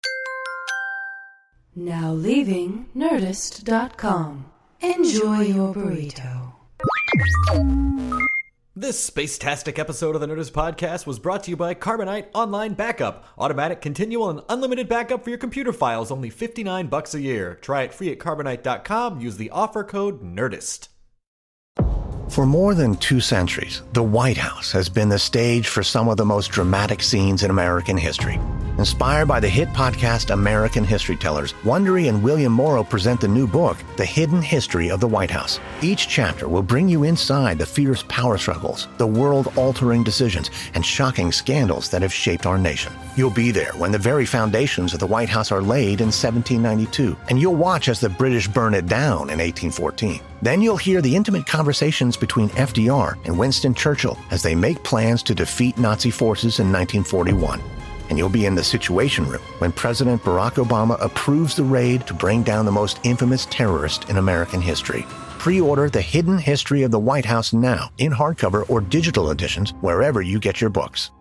Now leaving Nerdist.com. Enjoy your burrito.
This space-tastic episode of the Nerdist Podcast was brought to you by Carbonite Online Backup. Automatic, continual, and unlimited backup for your computer files. Only $59 a year. Try it free at Carbonite.com. Use the offer code NERDIST.
For more than 2 centuries, the White House has been the stage for some of the most dramatic scenes in American history. Inspired by the hit podcast American History Tellers, Wondery and William Morrow present the new book, The Hidden History of the White House. Each chapter will bring you inside the fierce power struggles, the world-altering decisions, and shocking scandals that have shaped our nation. You'll be there when the very foundations of the White House are laid in 1792, and you'll watch as the British burn it down in 1814. Then you'll hear the intimate conversations between FDR and Winston Churchill as they make plans to defeat Nazi forces in 1941. And you'll be in the Situation Room when President Barack Obama approves the raid to bring down the most infamous terrorist in American history. Pre-order The Hidden History of the White House now in hardcover or digital editions wherever you get your books.